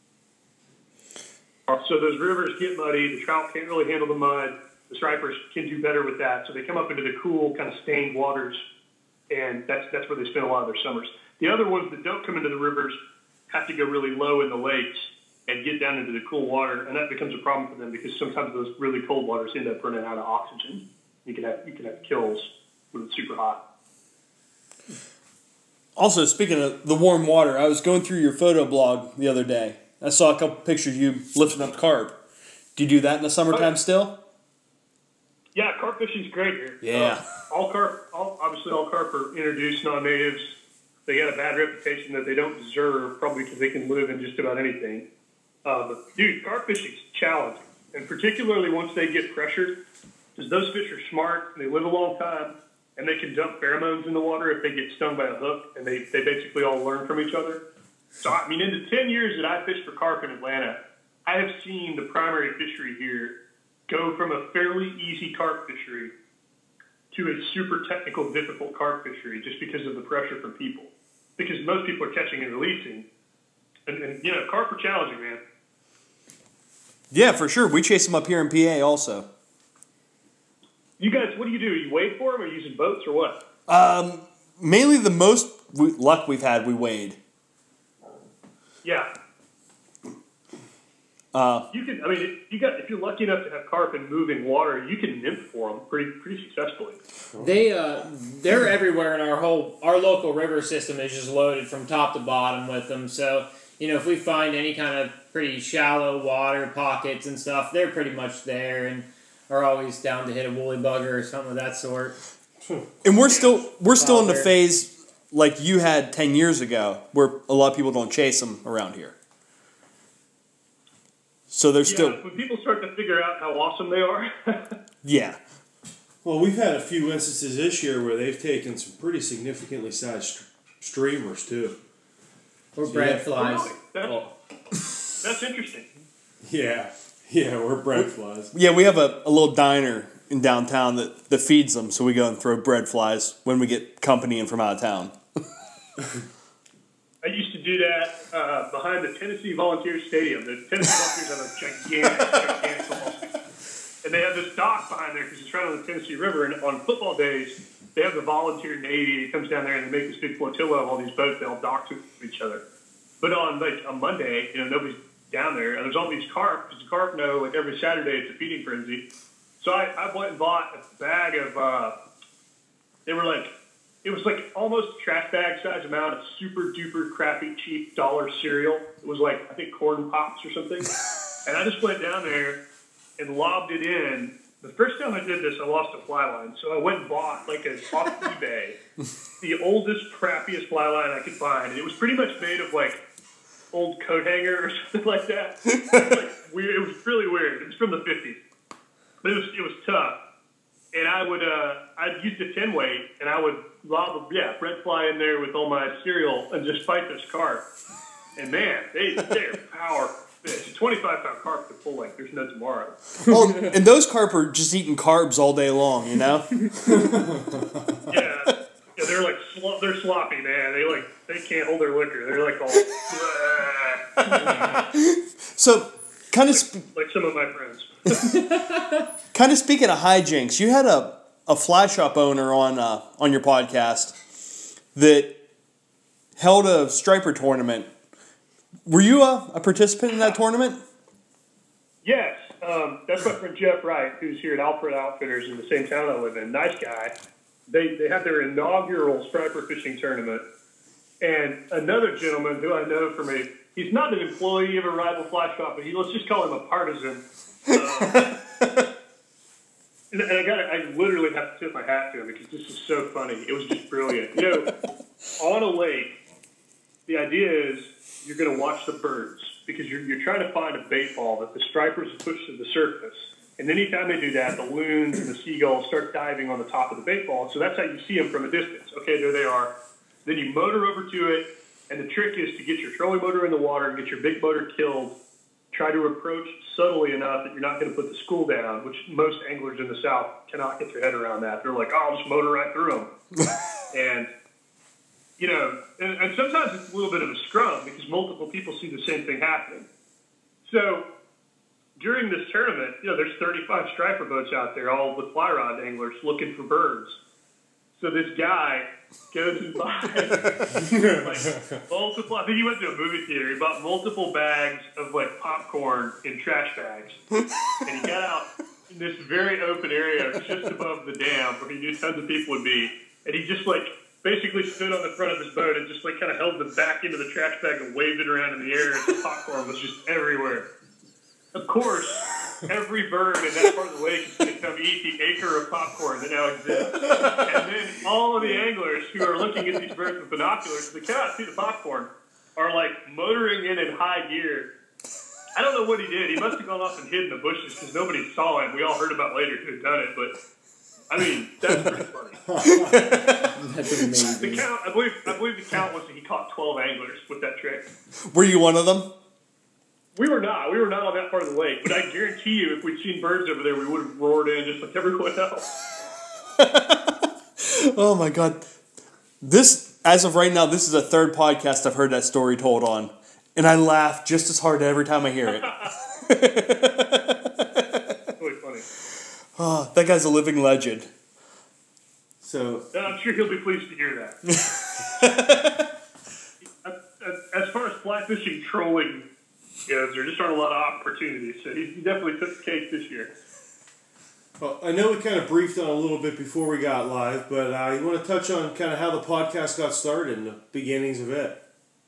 So those rivers get muddy. The trout can't really handle the mud. The stripers can do better with that. So they come up into the cool, kind of stained waters, and that's where they spend a lot of their summers. The other ones that don't come into the rivers have to go really low in the lakes and get down into the cool water, and that becomes a problem for them because sometimes those really cold waters end up running out of oxygen. You can have kills when it's super hot. Also, speaking of the warm water, I was going through your photo blog the other day. I saw a couple pictures of you lifting up carp. Do you do that in the summertime still? Yeah, carp fishing's great here. Yeah. Obviously all carp are introduced non-natives. They got a bad reputation that they don't deserve, probably because they can live in just about anything. But dude, carp fishing's challenging, and particularly once they get pressured, because those fish are smart and they live a long time, and they can dump pheromones in the water if they get stung by a hook, and they basically all learn from each other. So I mean, in the 10 years that I fished for carp in Atlanta, I have seen the primary fishery here go from a fairly easy carp fishery to a super technical, difficult carp fishery just because of the pressure from people. Because most people are catching and releasing. And you know, carp are challenging, man. Yeah, for sure. We chase them up here in PA also. You guys, what do? You wade for them, or using boats, or what? Mainly the most luck we've had, we wade. Yeah. You can. I mean, if you're lucky enough to have carp in moving water, you can nymph for them pretty successfully. They're everywhere in our local river system is just loaded from top to bottom with them. So if we find any kind of pretty shallow water pockets and stuff, they're pretty much there and are always down to hit a woolly bugger or something of that sort. And we're still in the phase like you had 10 years ago, where a lot of people don't chase them around here. So they're still. When people start to figure out how awesome they are. Yeah. Well, we've had a few instances this year where they've taken some pretty significantly sized streamers too. Or bread flies. Really? That's interesting. Yeah, or bread flies. Yeah, we have a little diner in downtown that feeds them, so we go and throw bread flies when we get company in from out of town. I used to do that behind the Tennessee Volunteer Stadium. The Tennessee Volunteers have a gigantic football stadium. And they have this dock behind there because it's right on the Tennessee River. And on football days, they have the volunteer Navy. It comes down there and they make this big flotilla of all these boats. They all dock to each other. But on Monday, nobody's down there. And there's all these carp, because the carp know every Saturday it's a feeding frenzy. So I went and bought a bag of, it was almost a trash bag size amount of super duper crappy cheap dollar cereal. It was I think Corn Pops or something. And I just went down there and lobbed it in. The first time I did this, I lost a fly line. So I went and bought off eBay the oldest, crappiest fly line I could find. And it was pretty much made of old coat hanger or something like that. It was weird. It was really weird. It was from the 50s. But it was tough. And I'd use the 10 weight, and I would lob a bread fly in there with all my cereal and just fight this carp. And man, they're powerful fish. A 25-pound carp could pull there's no tomorrow. Well, and those carp are just eating carbs all day long, Yeah, they're they're sloppy, man. They can't hold their liquor. They're all So kind of like some of my friends. Kind of speaking of hijinks, you had a fly shop owner on your podcast that held a striper tournament. Were you a participant in that tournament? Yes. That's my friend Jeff Wright, who's here at Alfred Outfitters in the same town I live in. Nice guy. They had their inaugural striper fishing tournament. And another gentleman who I know he's not an employee of a rival fly shop, but let's just call him a partisan. And I literally have to tip my hat to him because this is so funny. It was just brilliant. On a lake, the idea is you're going to watch the birds because you're trying to find a bait ball that the stripers push to the surface. And anytime they do that, the loons and the seagulls start diving on the top of the bait ball. So that's how you see them from a distance. Okay, there they are. Then you motor over to it, and the trick is to get your trolling motor in the water and get your big motor killed. Try to approach subtly enough that you're not going to put the school down, which most anglers in the South cannot get their head around that. They're like, I'll just motor right through them. And sometimes it's a little bit of a scrum because multiple people see the same thing happening. So during this tournament, there's 35 striper boats out there, all with fly rod anglers looking for birds. So this guy goes and buys multiple. I think he went to a movie theater. He bought multiple bags of popcorn in trash bags, and he got out in this very open area just above the dam where he knew tons of people would be, and he just basically stood on the front of his boat and just like kind of held the back end of the trash bag and waved it around in the air, and the popcorn was just everywhere. Of course, every bird in that part of the lake is going to come eat the acre of popcorn that now exists. And then all of the anglers who are looking at these birds with binoculars, they cannot see the popcorn, are like motoring in high gear. I don't know what he did. He must have gone off and hid in the bushes because nobody saw him. We all heard about later who had done it, but I mean, that's pretty funny. That's amazing. The count, I believe the count was that he caught 12 anglers with that trick. Were you one of them? We were not on that part of the lake, but I guarantee you if we'd seen birds over there, we would have roared in just like everyone else. Oh my God. This, as of right now, this is the third podcast I've heard that story told on. And I laugh just as hard every time I hear it. Really funny. Oh, that guy's a living legend. So And I'm sure he'll be pleased to hear that. As far as fly fishing trolling goes, there just aren't a lot of opportunities, so he definitely took the cake this year. well, I know we kind of briefed on a little bit before we got live, but you want to touch on kind of how the podcast got started and the beginnings of it.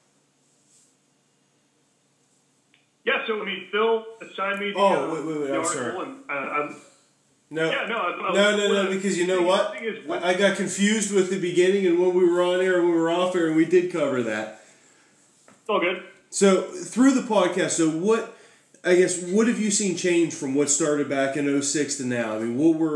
Yeah, so I mean, Phil assigned me the, wait, the I'm article, sorry. and No. yeah, No, because you know what? The thing is, I got confused with the beginning and when we were on air and when we were off air, and we did cover that. it's all good. So, through the podcast, what have you seen change from what started back in 06 to now? I mean,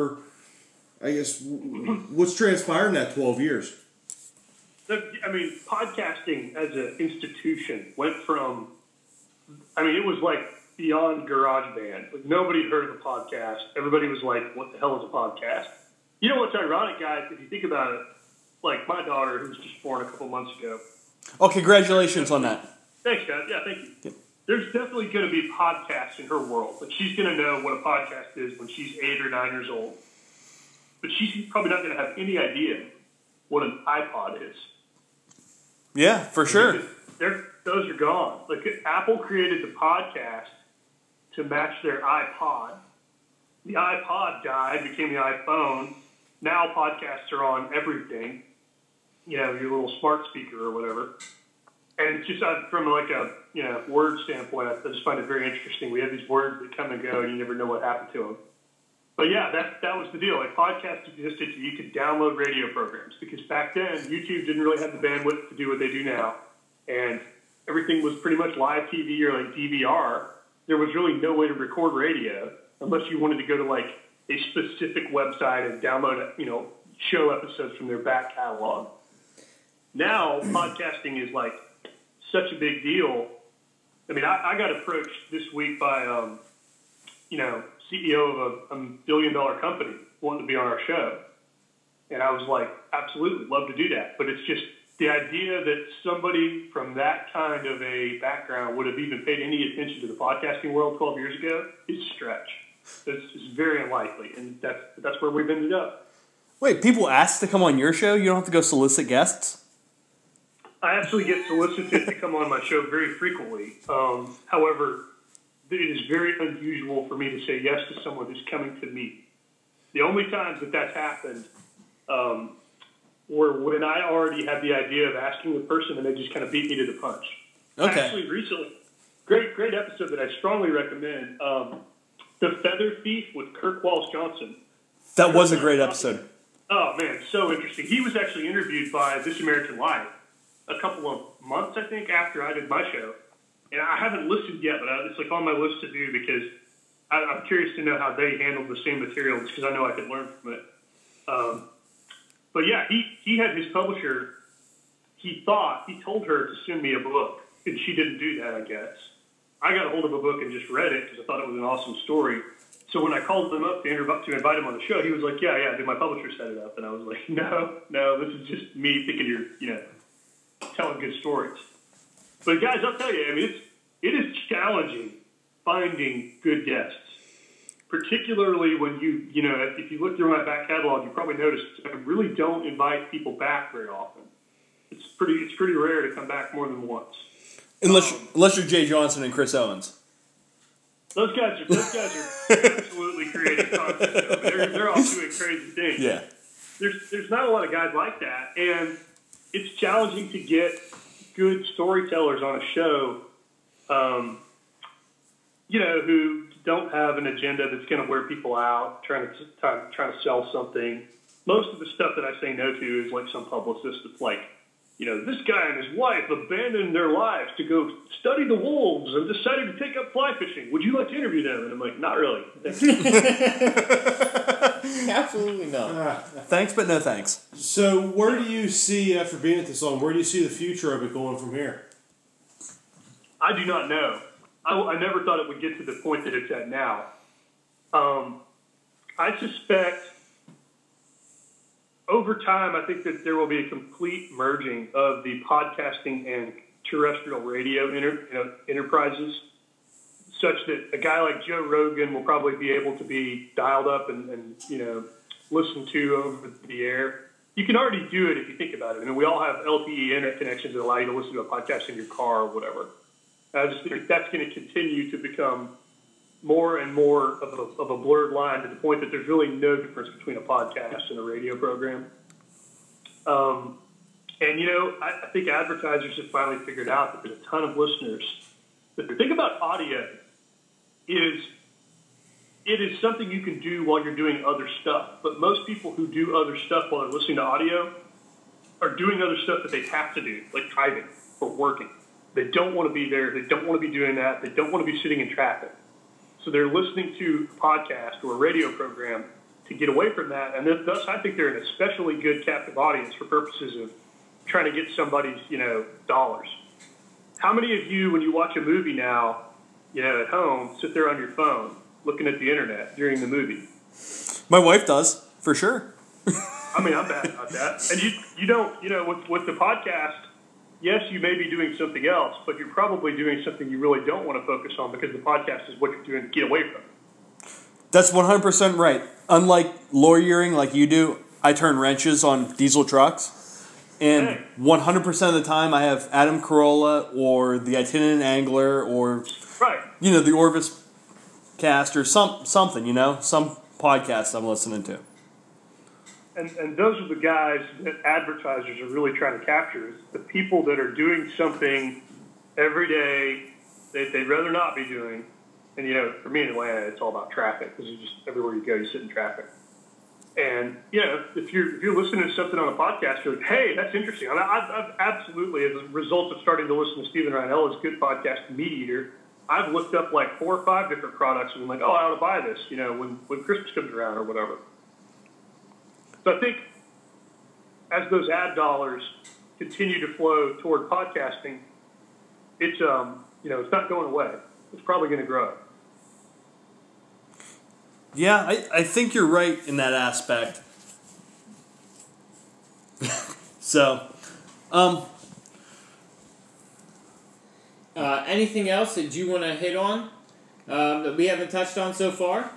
what's transpired in that 12 years? I mean, podcasting as an institution went from, it was like beyond GarageBand. Like, nobody had heard of a podcast. Everybody was like, what the hell is a podcast? You know what's ironic, guys, if you think about it, like my daughter, who was just born a couple months ago. Oh, congratulations on that. Thanks, guys. Yeah, thank you. There's definitely going to be podcasts in her world. Like, she's going to know what a podcast is when she's 8 or 9 years old. But she's probably not going to have any idea what an iPod is. Yeah, for sure. Those are gone. Like, Apple created the podcast to match their iPod. The iPod died, became the iPhone. Now podcasts are on everything. You know, your little smart speaker or whatever. And it's just from like a word standpoint, I just find it very interesting. We have these words that come and go, and you never know what happened to them. But yeah, that was the deal. Like, podcasts existed so you could download radio programs, because back then YouTube didn't really have the bandwidth to do what they do now, and everything was pretty much live TV or like DVR. There was really no way to record radio unless you wanted to go to like a specific website and download show episodes from their back catalog. Now podcasting is like such a big deal. I mean, I got approached this week by CEO of a $1 billion company wanting to be on our show. And I was like, absolutely, love to do that. But it's just the idea that somebody from that kind of a background would have even paid any attention to the podcasting world 12 years ago is a stretch. It's very unlikely. And that's where we've ended up. Wait, people ask to come on your show? You don't have to go solicit guests? I actually get solicited to come on my show very frequently. However, it is very unusual for me to say yes to someone who's coming to me. The only times that that's happened were when I already had the idea of asking the person and they just kind of beat me to the punch. Okay. Actually, recently, great episode that I strongly recommend, The Feather Thief with Kirk Wallace Johnson. That was a great episode. Oh, man, so interesting. He was actually interviewed by This American Life a couple of months, I think, after I did my show. And I haven't listened yet, but it's like on my list to do because I'm curious to know how they handled the same materials because I know I could learn from it. But yeah, he had his publisher. He told her to send me a book, and she didn't do that, I guess. I got a hold of a book and just read it because I thought it was an awesome story. So when I called him up to invite him on the show, he was like, yeah, did my publisher set it up? And I was like, no, this is just me thinking you're, telling good stories. But guys, I'll tell you, I mean, it is challenging finding good guests, particularly when if you look through my back catalog, you probably noticed I really don't invite people back very often. It's pretty rare to come back more than once. Unless you're Jay Johnson and Chris Owens. Those guys are absolutely creating content. They're all doing crazy things. Yeah. there's not a lot of guys like that, and it's challenging to get good storytellers on a show, who don't have an agenda that's going to wear people out, trying to sell something. Most of the stuff that I say no to is like some publicist that's like, this guy and his wife abandoned their lives to go study the wolves and decided to take up fly fishing. Would you like to interview them? And I'm like, not really. Absolutely not. Thanks, but no thanks. So where do you see, after being at this long, where do you see the future of it going from here? I do not know. I never thought it would get to the point that it's at now. I suspect over time, I think that there will be a complete merging of the podcasting and terrestrial radio enterprises, such that a guy like Joe Rogan will probably be able to be dialed up and listened to over the air. You can already do it if you think about it. I mean, we all have LTE internet connections that allow you to listen to a podcast in your car or whatever. I just think that's going to continue to become more and more of a blurred line to the point that there's really no difference between a podcast and a radio program. I think advertisers have finally figured out that there's a ton of listeners. But the thing about audio is it is something you can do while you're doing other stuff. But most people who do other stuff while they're listening to audio are doing other stuff that they have to do, like driving or working. They don't want to be there. They don't want to be doing that. They don't want to be sitting in traffic. So they're listening to a podcast or a radio program to get away from that. And thus, I think they're an especially good captive audience for purposes of trying to get somebody's, dollars. How many of you, when you watch a movie now, at home, sit there on your phone looking at the internet during the movie? My wife does, for sure. I mean, I'm bad about that. And you don't, with the podcast, yes, you may be doing something else, but you're probably doing something you really don't want to focus on because the podcast is what you're doing to get away from it. That's 100% right. Unlike lawyering like you do, I turn wrenches on diesel trucks. And 100% of the time I have Adam Carolla or the Itinerant Angler or, right. The Orvis cast or something, some podcast I'm listening to. And those are the guys that advertisers are really trying to capture, is the people that are doing something every day that they'd rather not be doing. And, for me in Atlanta, it's all about traffic because you just everywhere you go, you sit in traffic. And, if you're listening to something on a podcast, you're like, hey, that's interesting. I've absolutely, as a result of starting to listen to Stephen Reinella's good podcast, Meat Eater, I've looked up like 4 or 5 different products and I'm like, oh, I ought to buy this, when Christmas comes around or whatever. So I think as those ad dollars continue to flow toward podcasting, it's it's not going away. It's probably going to grow. Yeah, I think you're right in that aspect. So, anything else that you want to hit on that we haven't touched on so far?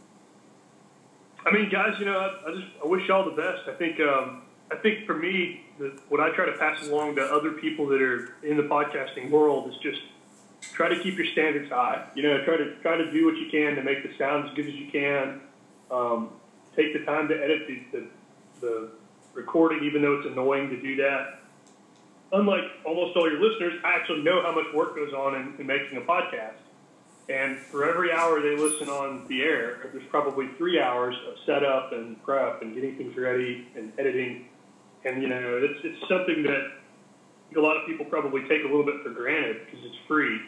I mean, guys, I wish y'all the best. I think for me, what I try to pass along to other people that are in the podcasting world is just try to keep your standards high. Try to do what you can to make the sound as good as you can. Take the time to edit the recording, even though it's annoying to do that. Unlike almost all your listeners, I actually know how much work goes on in making a podcast. And for every hour they listen on the air, there's probably 3 hours of setup and prep and getting things ready and editing. And, it's something that a lot of people probably take a little bit for granted because it's free.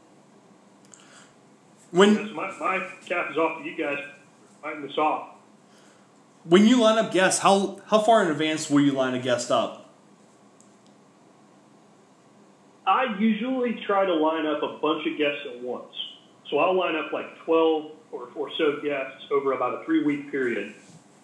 So my cap is off to you guys for fighting this off. When you line up guests, how far in advance will you line a guest up? I usually try to line up a bunch of guests at once. So I'll line up like 12 or so guests over about a 3-week period.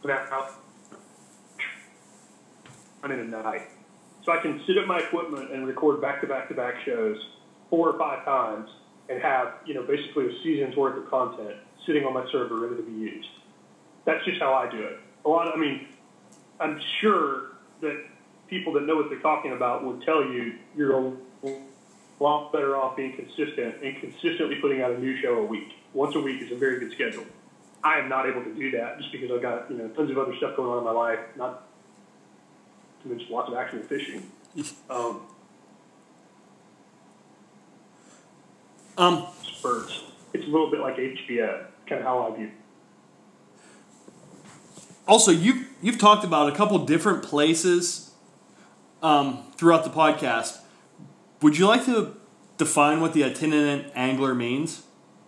In a night. So I can sit at my equipment and record back-to-back-to-back shows 4 or 5 times and have, basically a season's worth of content sitting on my server ready to be used. That's just how I do it. I'm sure that people that know what they're talking about would tell you you're a lot better off being consistent and consistently putting out a new show a week. Once a week is a very good schedule. I am not able to do that just because I've got tons of other stuff going on in my life. Not to mention lots of actual fishing. Spurts. It's a little bit like HBO. Kind of how I view it. Also, you've talked about a couple different places throughout the podcast. Would you like to define what the itinerant angler means?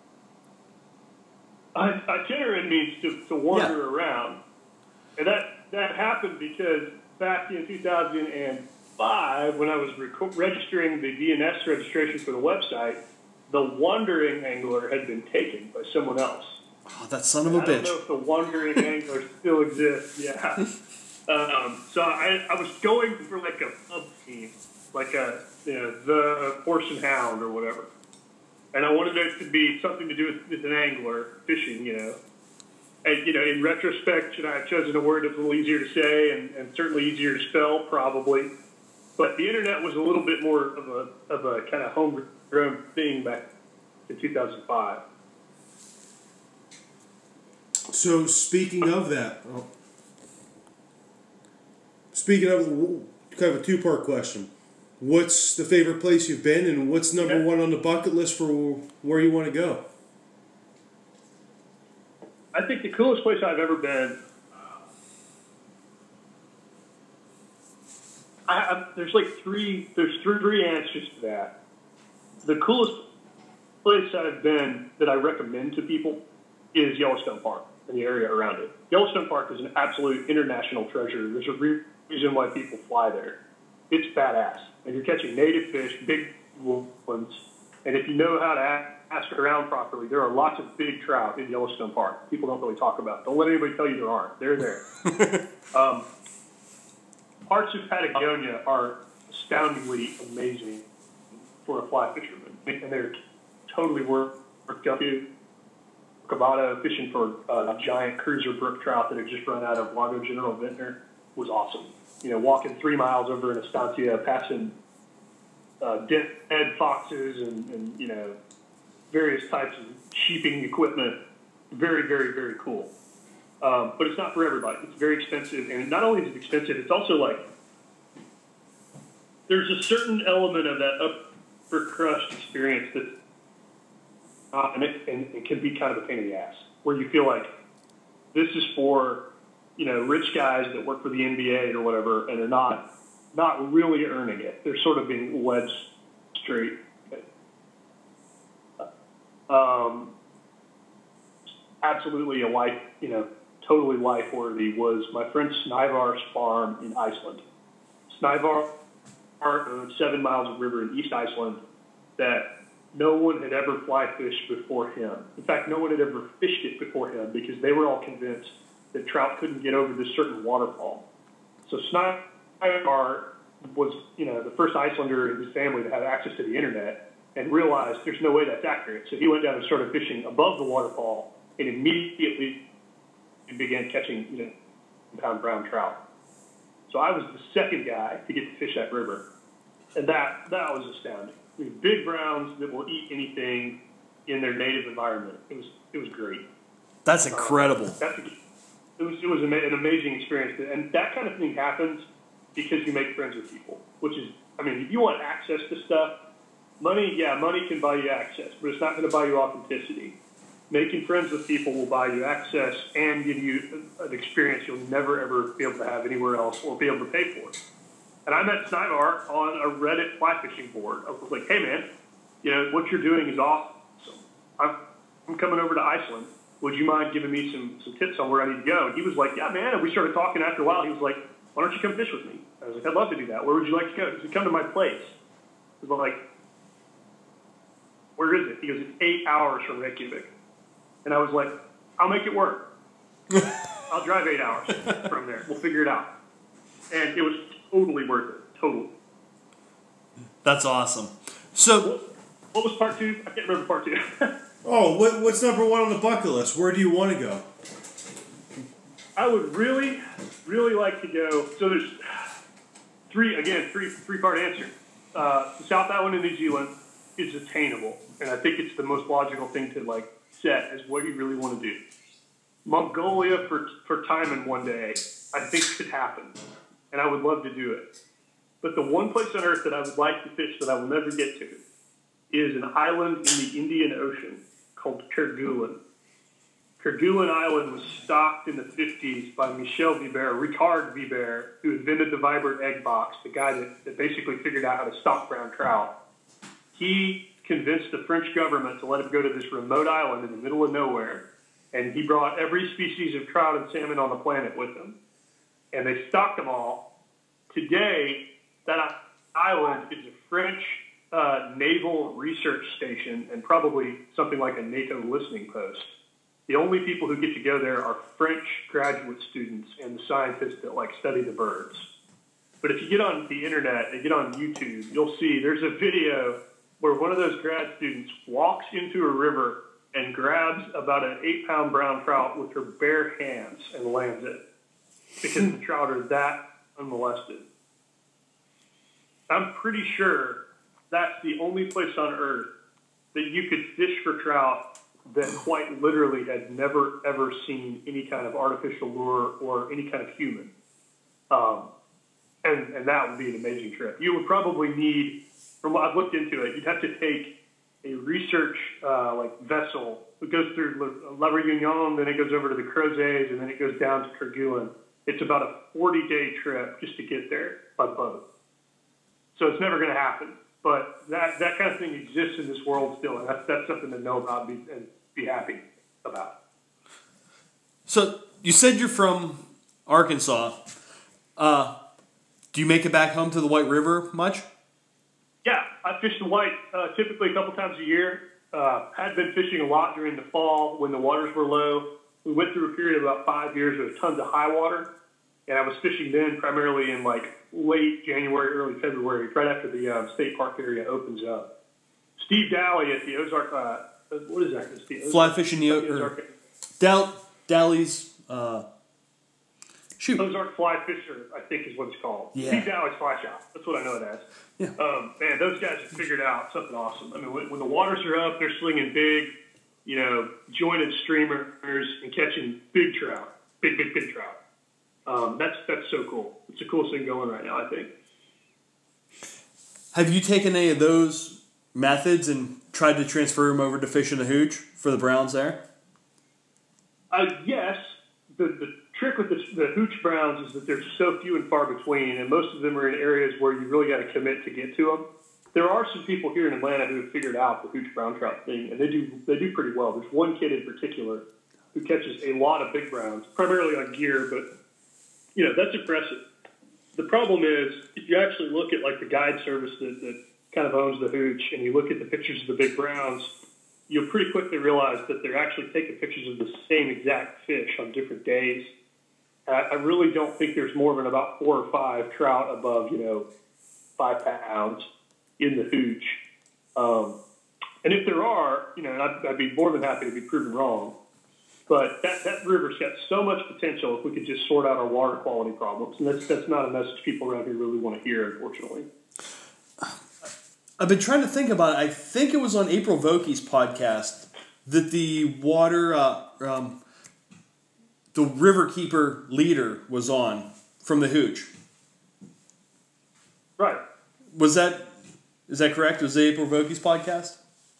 Itinerant means to wander around. And that happened because back in 2005, when I was registering the DNS registration for the website, the wandering angler had been taken by someone else. Oh, that son of a bitch. I don't know if the wandering angler still exists. Yeah. So I was going for like a pub team, like the Horse and Hound or whatever. And I wanted it to be something to do with an angler fishing, And, in retrospect, should I have chosen a word that's a little easier to say and certainly easier to spell? Probably. But the internet was a little bit more of a kind of homegrown thing back in 2005. So speaking of that, kind of a two-part question. What's the favorite place you've been, and what's number one on the bucket list for where you want to go? I think the coolest place I've ever been. There's three answers to that. The coolest place I've been that I recommend to people is Yellowstone Park and the area around it. Yellowstone Park is an absolute international treasure. There's a reason why people fly there. It's badass. And you're catching native fish, big ones. And if you know how to ask around properly, there are lots of big trout in Yellowstone Park. People don't really talk about. Don't let anybody tell you there aren't. They're there. Parts of Patagonia are astoundingly amazing for a fly fisherman. And they're totally worth going. Cavado fishing for a giant cruiser brook trout that had just run out of Lago General Ventnor was awesome. Walking 3 miles over in Estancia, passing dead foxes and various types of sheeping equipment. Very, very, very cool. But it's not for everybody. It's very expensive. And not only is it expensive, it's also there's a certain element of that upper crust experience that's and it can be kind of a pain in the ass, where you feel like this is for rich guys that work for the NBA or whatever, and they're not really earning it. They're sort of being led straight. Absolutely a life, totally life worthy was my friend Snævar's farm in Iceland. Snævar owns 7 miles of river in East Iceland that no one had ever fly fished before him. In fact, no one had ever fished it before him because they were all convinced that trout couldn't get over this certain waterfall. So Snævar was, the first Icelander in his family to have access to the internet and realized there's no way that's accurate. So he went down and started fishing above the waterfall and immediately began catching, pound brown trout. So I was the second guy to get to fish that river. And that was astounding. I mean, big browns that will eat anything in their native environment. It was great. That's incredible. It was an amazing experience, and that kind of thing happens because you make friends with people. Which is, if you want access to stuff, money can buy you access, but it's not going to buy you authenticity. Making friends with people will buy you access and give you an experience you'll never ever be able to have anywhere else or be able to pay for. And I met Snævar on a Reddit fly fishing board. I was like, hey, man, what you're doing is awesome. I'm coming over to Iceland. Would you mind giving me some tips on where I need to go? And he was like, yeah, man. And we started talking after a while. He was like, why don't you come fish with me? I was like, I'd love to do that. Where would you like to go? He said, come to my place. I was like, where is it? He goes, it's 8 hours from Reykjavik. And I was like, I'll make it work. I'll drive 8 hours from there. We'll figure it out. And it was totally worth it. Totally. That's awesome. So, what was part two? I can't remember part two. What's number one on the bucket list? Where do you want to go? I would really, really like to go. So there's three-part answer. The South Island in New Zealand is attainable, and I think it's the most logical thing to set as what you really want to do. Mongolia for Timon one day, I think could happen, and I would love to do it. But the one place on Earth that I would like to fish that I will never get to is an island in the Indian Ocean called Kerguelen. Kerguelen Island was stocked in the 50s by Michel Vibert, Ricard Vibert, who invented the vibrant egg box, the guy that basically figured out how to stock brown trout. He convinced the French government to let him go to this remote island in the middle of nowhere, and he brought every species of trout and salmon on the planet with him. And they stocked them all. Today, that island is a French naval research station and probably something like a NATO listening post. The only people who get to go there are French graduate students and the scientists that study the birds. But if you get on the internet and get on YouTube, you'll see there's a video where one of those grad students walks into a river and grabs about an 8-pound brown trout with her bare hands and lands it because the trout are that unmolested. I'm pretty sure that's the only place on Earth that you could fish for trout that quite literally had never, ever seen any kind of artificial lure or any kind of human. And that would be an amazing trip. You would probably need, from what I've looked into it, you'd have to take a research vessel that goes through La Réunion, then it goes over to the Crozets, and then it goes down to Kerguelen. It's about a 40-day trip just to get there by boat. So it's never going to happen. But that kind of thing exists in this world still, and that's something to know about and be happy about. So you said you're from Arkansas. Do you make it back home to the White River much? Yeah, I fish the White typically a couple times a year. Had been fishing a lot during the fall when the waters were low. We went through a period of about 5 years with tons of high water, and I was fishing then primarily in late January, early February, right after the state park area opens up. Steve Daly at the Ozark, what is that? The Fly fishing the Ozark. Daly's, shoot. Ozark Fly Fisher, I think is what it's called. Yeah. Steve Daly's Fly Shop. That's what I know it as. Yeah. Man, those guys have figured out something awesome. I mean, when the waters are up, they're slinging big, jointed streamers and catching big trout, big trout. That's so cool. It's the coolest thing going right now, I think. Have you taken any of those methods and tried to transfer them over to fishing the hooch for the browns there? Yes. The trick with the hooch browns is that they're so few and far between, and most of them are in areas where you really got to commit to get to them. There are some people here in Atlanta who have figured out the hooch brown trout thing, and they do pretty well. There's one kid in particular who catches a lot of big browns, primarily on gear, but that's impressive. The problem is, if you actually look at the guide service that kind of owns the hooch, and you look at the pictures of the big browns, you'll pretty quickly realize that they're actually taking pictures of the same exact fish on different days. I really don't think there's more than about 4 or 5 trout above, 5 pounds in the hooch. And if there are, I'd be more than happy to be proven wrong. But that river's got so much potential if we could just sort out our water quality problems. And that's not a message people around here really want to hear, unfortunately. I've been trying to think about it. I think it was on April Vokey's podcast that the water, the riverkeeper leader was on from the hooch. Right. Is that correct? Was it April Vokey's podcast?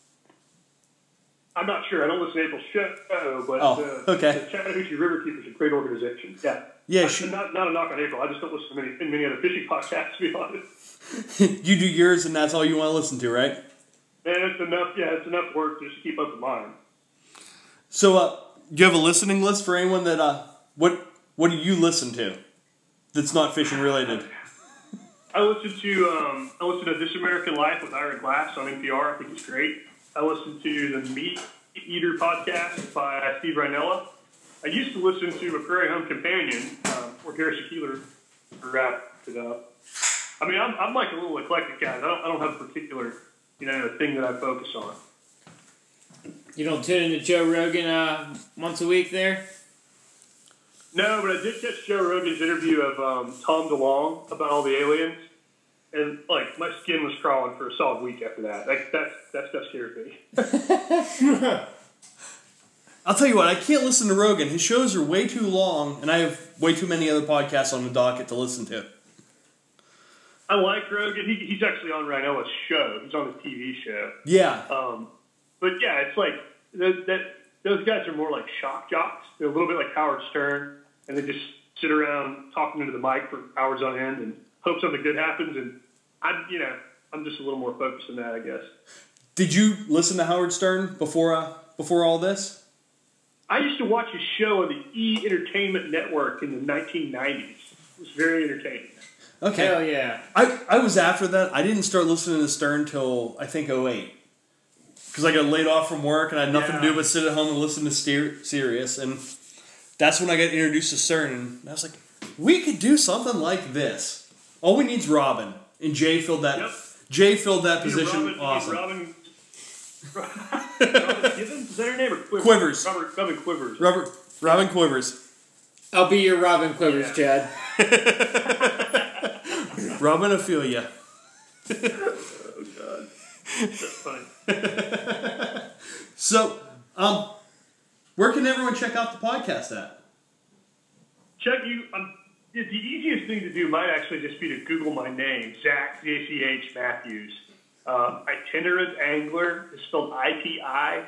I'm not sure. I don't listen to April's show, but okay. The Chattahoochee Riverkeeper is a great organization. Yeah. Yeah. Not a knock on April. I just don't listen to many other fishing podcasts, to be honest. You do yours, and that's all you want to listen to, right? And it's enough. Yeah, it's enough work just to keep up with mine. So, do you have a listening list for anyone that what do you listen to that's not fishing related? I listen to This American Life with Ira Glass on NPR. I think it's great. I listen to the Meat Eater podcast by Steve Rhinella. I used to listen to A Prairie Home Companion, where Gary Shaquiller wrapped it up. I mean, I'm like a little eclectic guy. I don't have a particular, thing that I focus on. You don't tune into Joe Rogan once a week there? No, but I did catch Joe Rogan's interview of Tom DeLonge about all the aliens. And, my skin was crawling for a solid week after that. That stuff scared me. I'll tell you what, I can't listen to Rogan. His shows are way too long, and I have way too many other podcasts on the docket to listen to. I like Rogan. He's actually on right now a show. He's on a TV show. Yeah. But yeah, it's like those guys are more like shock jocks. They're a little bit like Howard Stern, and they just sit around talking into the mic for hours on end and hope something good happens. And I'm just a little more focused on that, I guess. Did you listen to Howard Stern before all this? I used to watch his show on the E! Entertainment Network in the 1990s. It was very entertaining. Okay. Hell yeah. I was after that. I didn't start listening to Stern till I think 2008. Because I got laid off from work and I had nothing to do but sit at home and listen to Sirius. And that's when I got introduced to Stern. And I was like, we could do something like this. All we need is Robin. And Jay filled that. Yep. Jay filled that position. Awesome. Robin Givens? Is that her name? Or Quivers. Robin Quivers. Robin Quivers. I'll be your Robin Quivers, Chad. Robin Ophelia. Oh, God. That's funny. So, where can everyone check out the podcast at? The easiest thing to do might actually just be to Google my name, Zach, Z-A-C-H, Matthews. Itinerant Angler is spelled ITINERANT,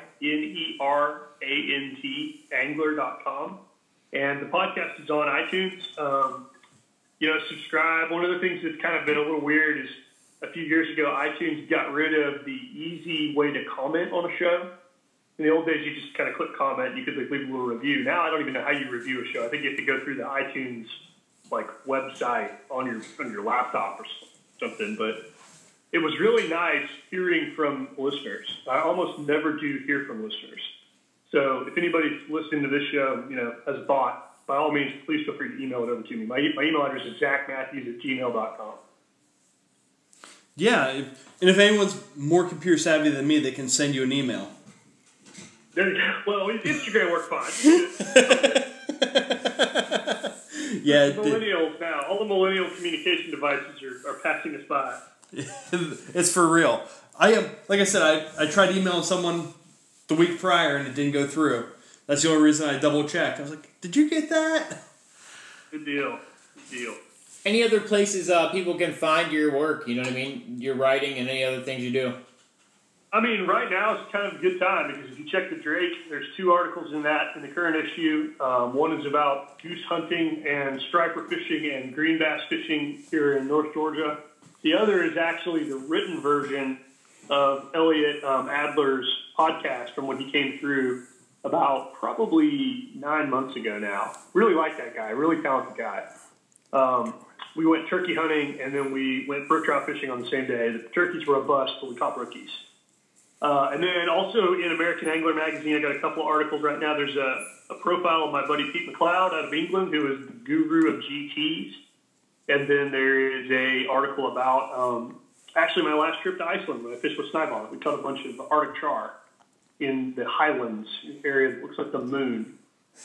angler.com. And the podcast is on iTunes. Subscribe. One of the things that's kind of been a little weird is a few years ago, iTunes got rid of the easy way to comment on a show. In the old days, you just kind of click comment. You could leave a little review. Now I don't even know how you review a show. I think you have to go through the iTunes website on your laptop or something. But it was really nice hearing from listeners. I almost never do hear from listeners. So if anybody's listening to this show, has a thought, by all means, please feel free to email it over to me. My email address is zachmatthews@gmail.com. Yeah, and if anyone's more computer savvy than me, they can send you an email. There you go. Well, Instagram works fine. Yeah, millennials now. All the millennial communication devices are passing us by. It's for real. Like I said, I tried emailing someone the week prior and it didn't go through. That's the only reason I double checked. I was like, "Did you get that?" Good deal. Any other places people can find your work? You know what I mean? Your writing and any other things you do. I mean, right now is kind of a good time because if you check the Drake, there's 2 articles in the current issue. One is about goose hunting and striper fishing and green bass fishing here in North Georgia. The other is actually the written version of Elliot Adler's podcast from when he came through about probably 9 months ago now. Really like that guy, really talented guy. We went turkey hunting and then we went brook trout fishing on the same day. The turkeys were a bust, but we caught brookies. And then also in American Angler Magazine, I got a couple of articles right now. There's a profile of my buddy Pete McLeod out of England, who is the guru of GTs. And then there is a article about actually my last trip to Iceland when I fished with Snibon. We caught a bunch of Arctic char in the Highlands area that looks like the moon.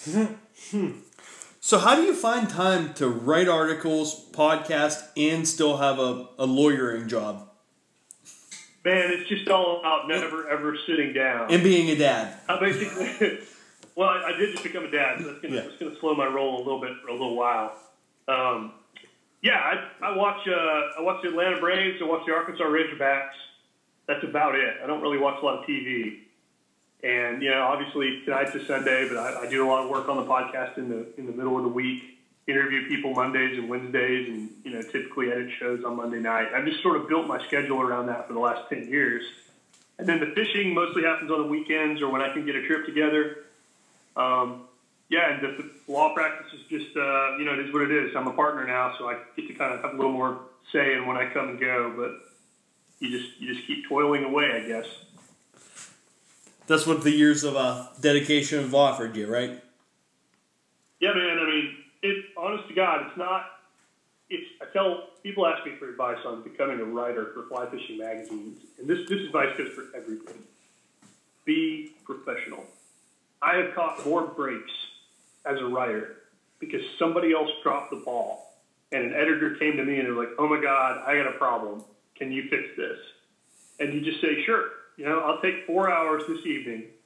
So how do you find time to write articles, podcast, and still have a lawyering job? Man, it's just all about never, ever sitting down. And being a dad. I basically, well, I did just become a dad, so that's going to slow my roll a little bit for a little while. I watch the Atlanta Braves, I watch the Arkansas Razorbacks. That's about it. I don't really watch a lot of TV. And, obviously tonight's a Sunday, but I do a lot of work on the podcast in the middle of the week. Interview people Mondays and Wednesdays and, typically edit shows on Monday night. I've just sort of built my schedule around that for the last 10 years. And then the fishing mostly happens on the weekends or when I can get a trip together. And the law practice is just, it is what it is. I'm a partner now, so I get to kind of have a little more say in when I come and go. But you just keep toiling away, I guess. That's what the years of dedication have offered you, right? Yeah, man. I mean, honest to God, it's not. I tell people ask me for advice on becoming a writer for fly fishing magazines, and this advice goes for everything. Be professional. I have caught more breaks as a writer because somebody else dropped the ball, and an editor came to me and they're like, "Oh my God, I got a problem. Can you fix this?" And you just say, "Sure. I'll take 4 hours this evening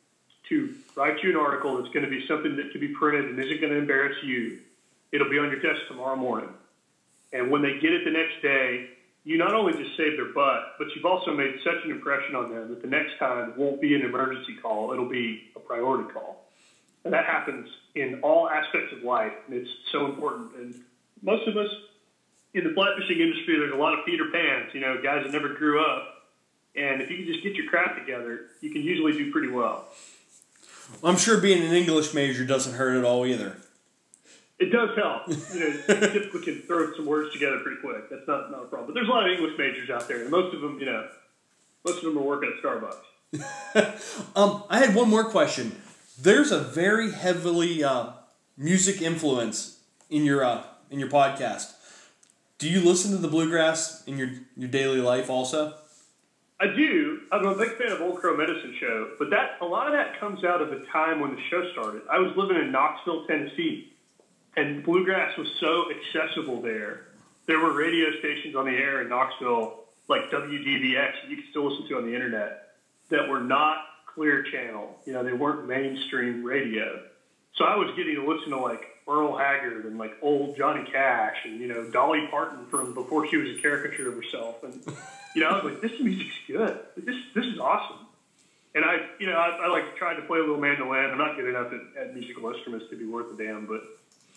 to write you an article that's going to be something that can be printed and isn't going to embarrass you. It'll be on your desk tomorrow morning. And when they get it the next day, you not only just saved their butt, but you've also made such an impression on them that the next time it won't be an emergency call. It'll be a priority call. And that happens in all aspects of life, and it's so important. And most of us in the fly fishing industry, there's a lot of Peter Pans, guys that never grew up. And if you can just get your crap together, you can usually do pretty well. I'm sure being an English major doesn't hurt at all either. It does help. You typically can throw some words together pretty quick. That's not a problem. But there's a lot of English majors out there, and most of them are working at Starbucks. I had one more question. There's a very heavily music influence in your podcast. Do you listen to the bluegrass in your daily life also? I do. I'm a big fan of Old Crow Medicine Show, but a lot of that comes out of the time when the show started. I was living in Knoxville, Tennessee, and bluegrass was so accessible there. There were radio stations on the air in Knoxville, like WDVX, that you could still listen to on the internet, that were not Clear Channel. They weren't mainstream radio. So I was getting to listen to like Earl Haggard and like old Johnny Cash and, Dolly Parton from before she was a caricature of herself. And, I was like, this music's good. This is awesome. And I like tried to play a little mandolin. I'm not good enough at musical instruments to be worth a damn, but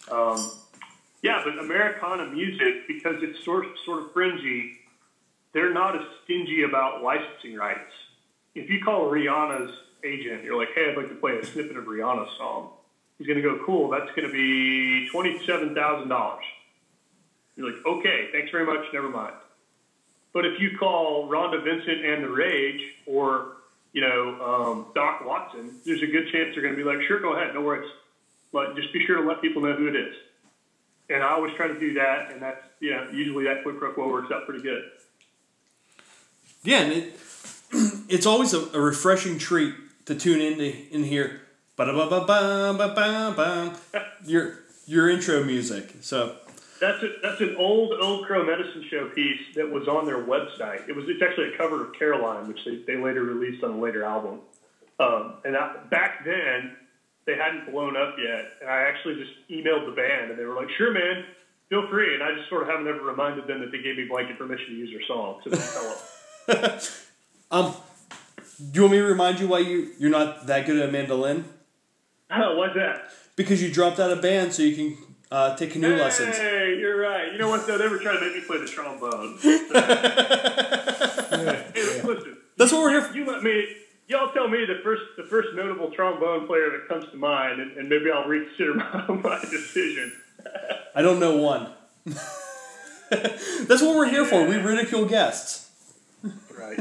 but Americana music, because it's sort of fringy, they're not as stingy about licensing rights. If you call Rihanna's agent, you're like, hey, I'd like to play a snippet of Rihanna's song. He's going to go, cool, that's going to be $27,000. You're like, okay, thanks very much, never mind. But if you call Rhonda Vincent and the Rage or, Doc Watson, there's a good chance they're going to be like, sure, go ahead, no worries. But just be sure to let people know who it is. And I always try to do that, and that's, usually that quid pro quo works out pretty good. Yeah, and it's always a refreshing treat to tune in here. Ba-da-ba-ba-bam-ba-bam-bam. Your intro music. So that's an old Crow Medicine Show piece that was on their website. It's actually a cover of Caroline, which they later released on a later album. Back then they hadn't blown up yet, and I actually just emailed the band, and they were like, "Sure, man, feel free." And I just sort of haven't ever reminded them that they gave me blanket permission to use their song. So they tell them. Do you want me to remind you why you're not that good at a mandolin? Oh, why's that? Because you dropped out of band so you can take canoe lessons. Hey, you're right. You know what, though? They were trying to make me play the trombone. Hey, listen. That's what we're here for. Y'all tell me the first notable trombone player that comes to mind, and maybe I'll reconsider my decision. I don't know one. That's what we're here for. We ridicule guests. Right.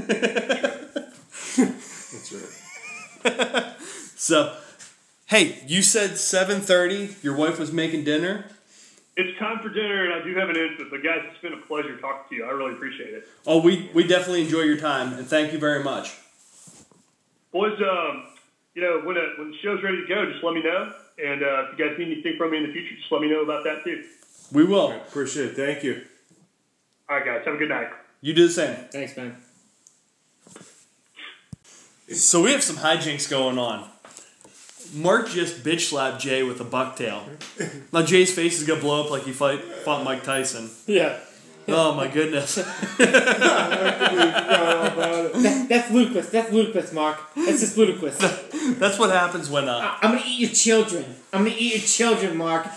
That's right. So, hey, you said 7:30. Your wife was making dinner. It's time for dinner, and I do have an infant. But guys, it's been a pleasure talking to you. I really appreciate it. Oh, we definitely enjoy your time, and thank you very much. Boys, when the show's ready to go, just let me know. And if you guys need anything from me in the future, just let me know about that too. We will. Appreciate it. Thank you. All right, guys. Have a good night. You do the same. Thanks, man. So we have some hijinks going on. Mark just bitch slapped Jay with a bucktail. Now Jay's face is gonna blow up like he fought Mike Tyson. Yeah. Oh my goodness. That's ludicrous. That's ludicrous, Mark. That's just ludicrous. That's what happens when I'm gonna eat your children. I'm gonna eat your children, Mark.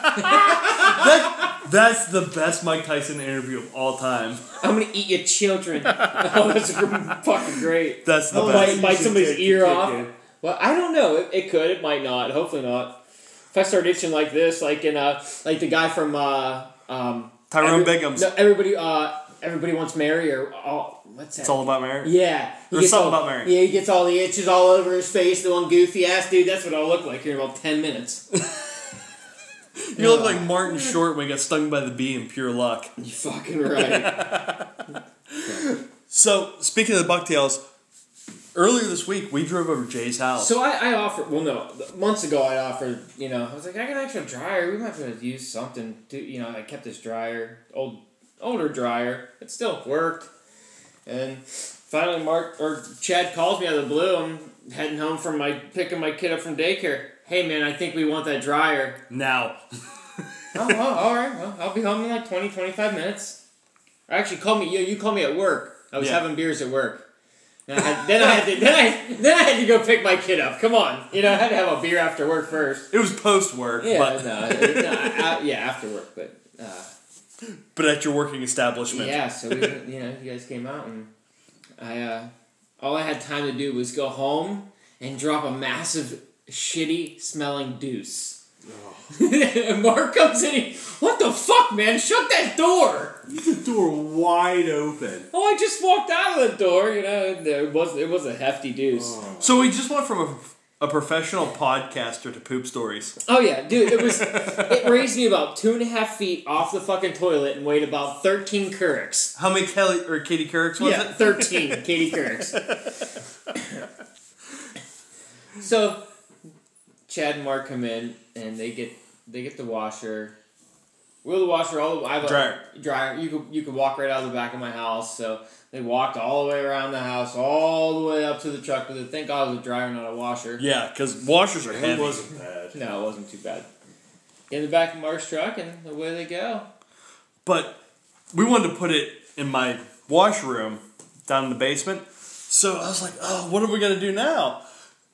That's the best Mike Tyson interview of all time. I'm gonna eat your children. Oh, that's fucking great. That's the best. Bite somebody's ear off. Well, I don't know. It could. It might not. Hopefully not. If I start itching like this, like in like the guy from Tyrone Biggums. No, everybody wants Mary or what's that? It's all about Mary. Yeah. There's something about Mary. Yeah, he gets all the itches all over his face. The one goofy ass dude. That's what I'll look like here in about 10 minutes. You look like Martin Short when he got stung by the bee in Pure Luck. You fucking right. So, speaking of the bucktails, earlier this week we drove over to Jay's house. So I offered, months ago I offered, I was like, I got an extra dryer. We might be able to use something to, I kept this dryer, older dryer. It still worked. And finally, Chad calls me out of the blue. I'm heading home from picking my kid up from daycare. Hey, man, I think we want that dryer. Now. Oh, well, all right. Well, I'll be home in like 20, 25 minutes. Actually, you called me at work. I was having beers at work. And then I had to go pick my kid up. Come on, I had to have a beer after work first. It was post work. Yeah, but after work, but at your working establishment. Yeah, so you guys came out, and all I had time to do was go home and drop a massive, shitty smelling deuce. And Mark comes in. What the fuck, man? Shut that door! The door wide open. Oh, I just walked out of the door. It was a hefty deuce. Oh. So we just went from a professional podcaster to poop stories. Oh yeah, dude, it raised me about 2.5 feet off the fucking toilet and weighed about 13 Courics. How many Katie Courics was Yeah, it? 13 Katie Courics. So, Chad and Mark come in and they get the washer. Wheel the washer dryer. You could walk right out of the back of my house. So they walked all the way around the house, all the way up to the truck with it. Thank God it was a dryer, not a washer. Yeah, because washers are heavy. It wasn't bad. No, it wasn't too bad. In the back of Mark's truck, and away they go. But we wanted to put it in my washroom down in the basement. So I was like, oh, what are we going to do now?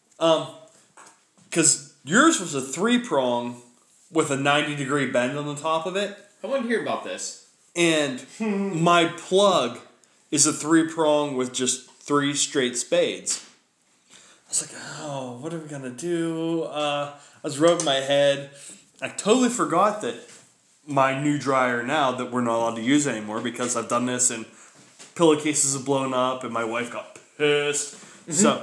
Because yours was a 3-prong with a 90-degree bend on the top of it. I want to hear about this. And my plug is a 3-prong with just 3 straight spades. I was like, oh, what are we going to do? I was rubbing my head. I totally forgot that my new dryer now that we're not allowed to use anymore because I've done this and pillowcases have blown up and my wife got pissed. So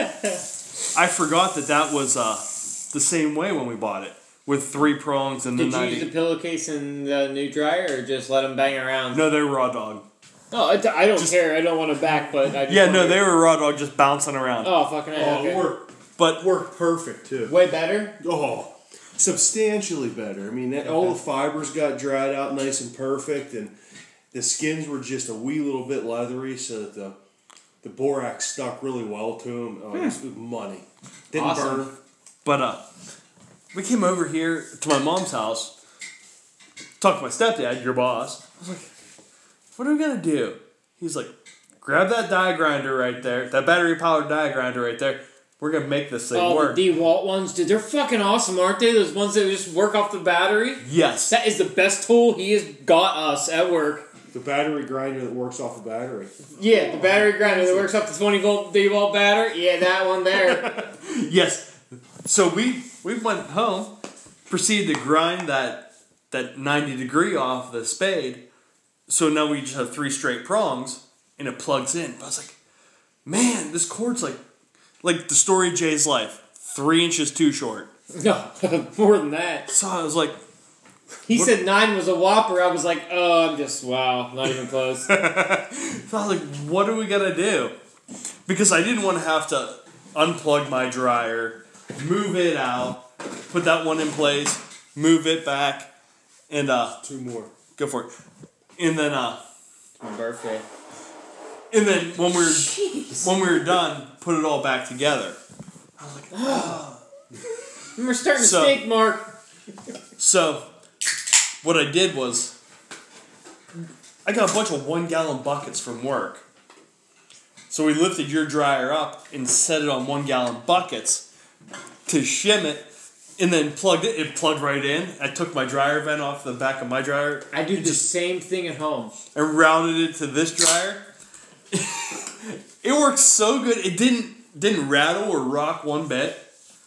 I forgot that was the same way when we bought it. With 3 prongs and Did the 90. Did you use the pillowcase in the new dryer or just let them bang around? No, they were raw dog. Oh, I don't care. I don't want to back, but I just they were raw dog just bouncing around. Oh, fucking hell. Okay. Worked perfect too. Way better? Oh, substantially better. I mean, all the fibers got dried out nice and perfect, and the skins were just a wee little bit leathery, so that the borax stuck really well to them. Oh, it was money. Didn't Awesome. burn. But we came over here to my mom's house, talked to my stepdad, your boss. I was like, what are we going to do? He's like, grab that die grinder right there, that battery-powered die grinder right there. We're going to make this thing work. The DeWalt ones, dude, they're fucking awesome, aren't they? Those ones that just work off the battery? Yes. That is the best tool he has got us at work. The battery grinder that works off the battery. Yeah, the battery grinder that works off the 20-volt DeWalt battery. Yeah, that one there. Yes. So we went home, proceeded to grind that 90-degree off the spade. So now we just have 3 straight prongs, and it plugs in. But I was like, man, this cord's like the story of Jay's life, 3 inches too short. No, more than that. So I was like, He said 9 was a whopper. I was like, oh, not even close. so I was like, what are we gonna do? Because I didn't want to have to unplug my dryer, move it out, put that one in place, move it back, and 2 more. go for it. And then My birthday. and then when we were done, put it all back together. I was like, oh. We're starting to stink, Mark. So what I did was I got a bunch of 1-gallon buckets from work. So we lifted your dryer up and set it on 1-gallon buckets to shim it, and then plugged it. It plugged right in. I took my dryer vent off the back of my dryer. I do the same thing at home. And routed it to this dryer. It worked so good. It didn't rattle or rock one bit.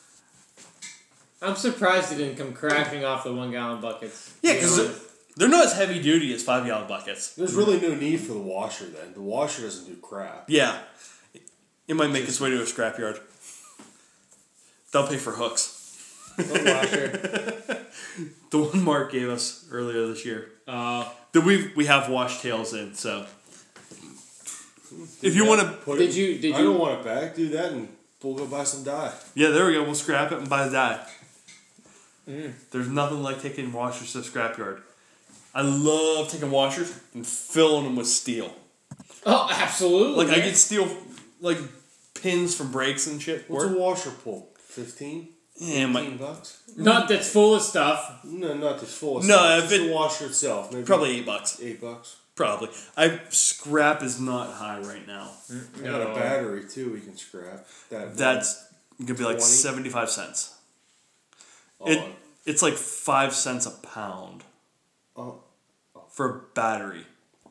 I'm surprised it didn't come crashing off the 1-gallon buckets. Yeah, because they're not as heavy duty as 5-gallon buckets. There's really no need for the washer then. The washer doesn't do crap. Yeah. It might make its way to a scrapyard. They'll pay for hooks. Washer. The one Mark gave us earlier this year. That we have wash tails in, so if you want to, Did you? I don't want it back. Do that, and we'll go buy some dye. yeah, there we go. We'll scrap it and buy the dye. There's nothing like taking washers to the scrapyard. I love taking washers and filling them with steel. Oh, absolutely. Like I could steal like pins from brakes and shit. What's Work. a washer pull? 15? Yeah, my, 15 bucks? Not that's full of stuff. No, not this full. No, stuff. if Just it- the washer itself. Maybe probably $8. $8. Probably. Scrap is not high right now. I got a battery too. We can scrap that. That's gonna be like 20? 75 cents. Oh, It's like 5 cents a pound oh, for a battery.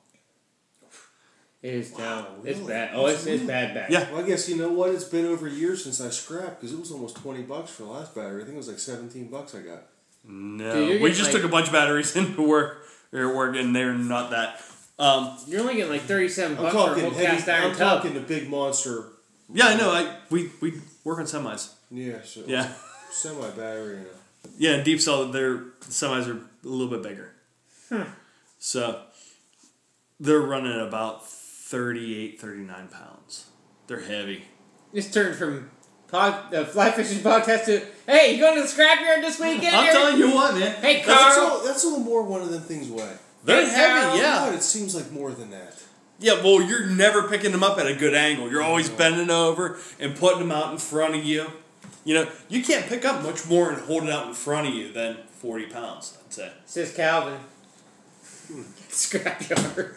It is down. It's really? bad. Oh, it's bad. Yeah. well, I guess you know what? It's been over a year since I scrapped because it was almost $20 for the last battery. I think it was like $17 I got. No, Dude, you're we getting, just like- took a bunch of batteries into work, and they're not that. You're only getting like $37 I'm for a talking whole heavy. cast iron I'm tub. talking the big monster. Yeah, I know. We work on semis. Yeah. So Yeah, Semi battery. yeah. In deep cell, their semis are a little bit bigger. So they're running at about 38, 39 pounds. They're heavy. This turned from the fly fishing podcast to, hey, you going to the scrapyard this weekend? I'm Eric? telling you what, man. Hey, Carl. That's a little more one of them things way. They're Hey, heavy. Carl. Yeah. God, it seems like more than that. Yeah, well, you're never picking them up at a good angle. You're always bending over and putting them out in front of you. You know, you can't pick up much more and hold it out in front of you than 40 pounds, I'd say. Says Calvin. Scrapyard.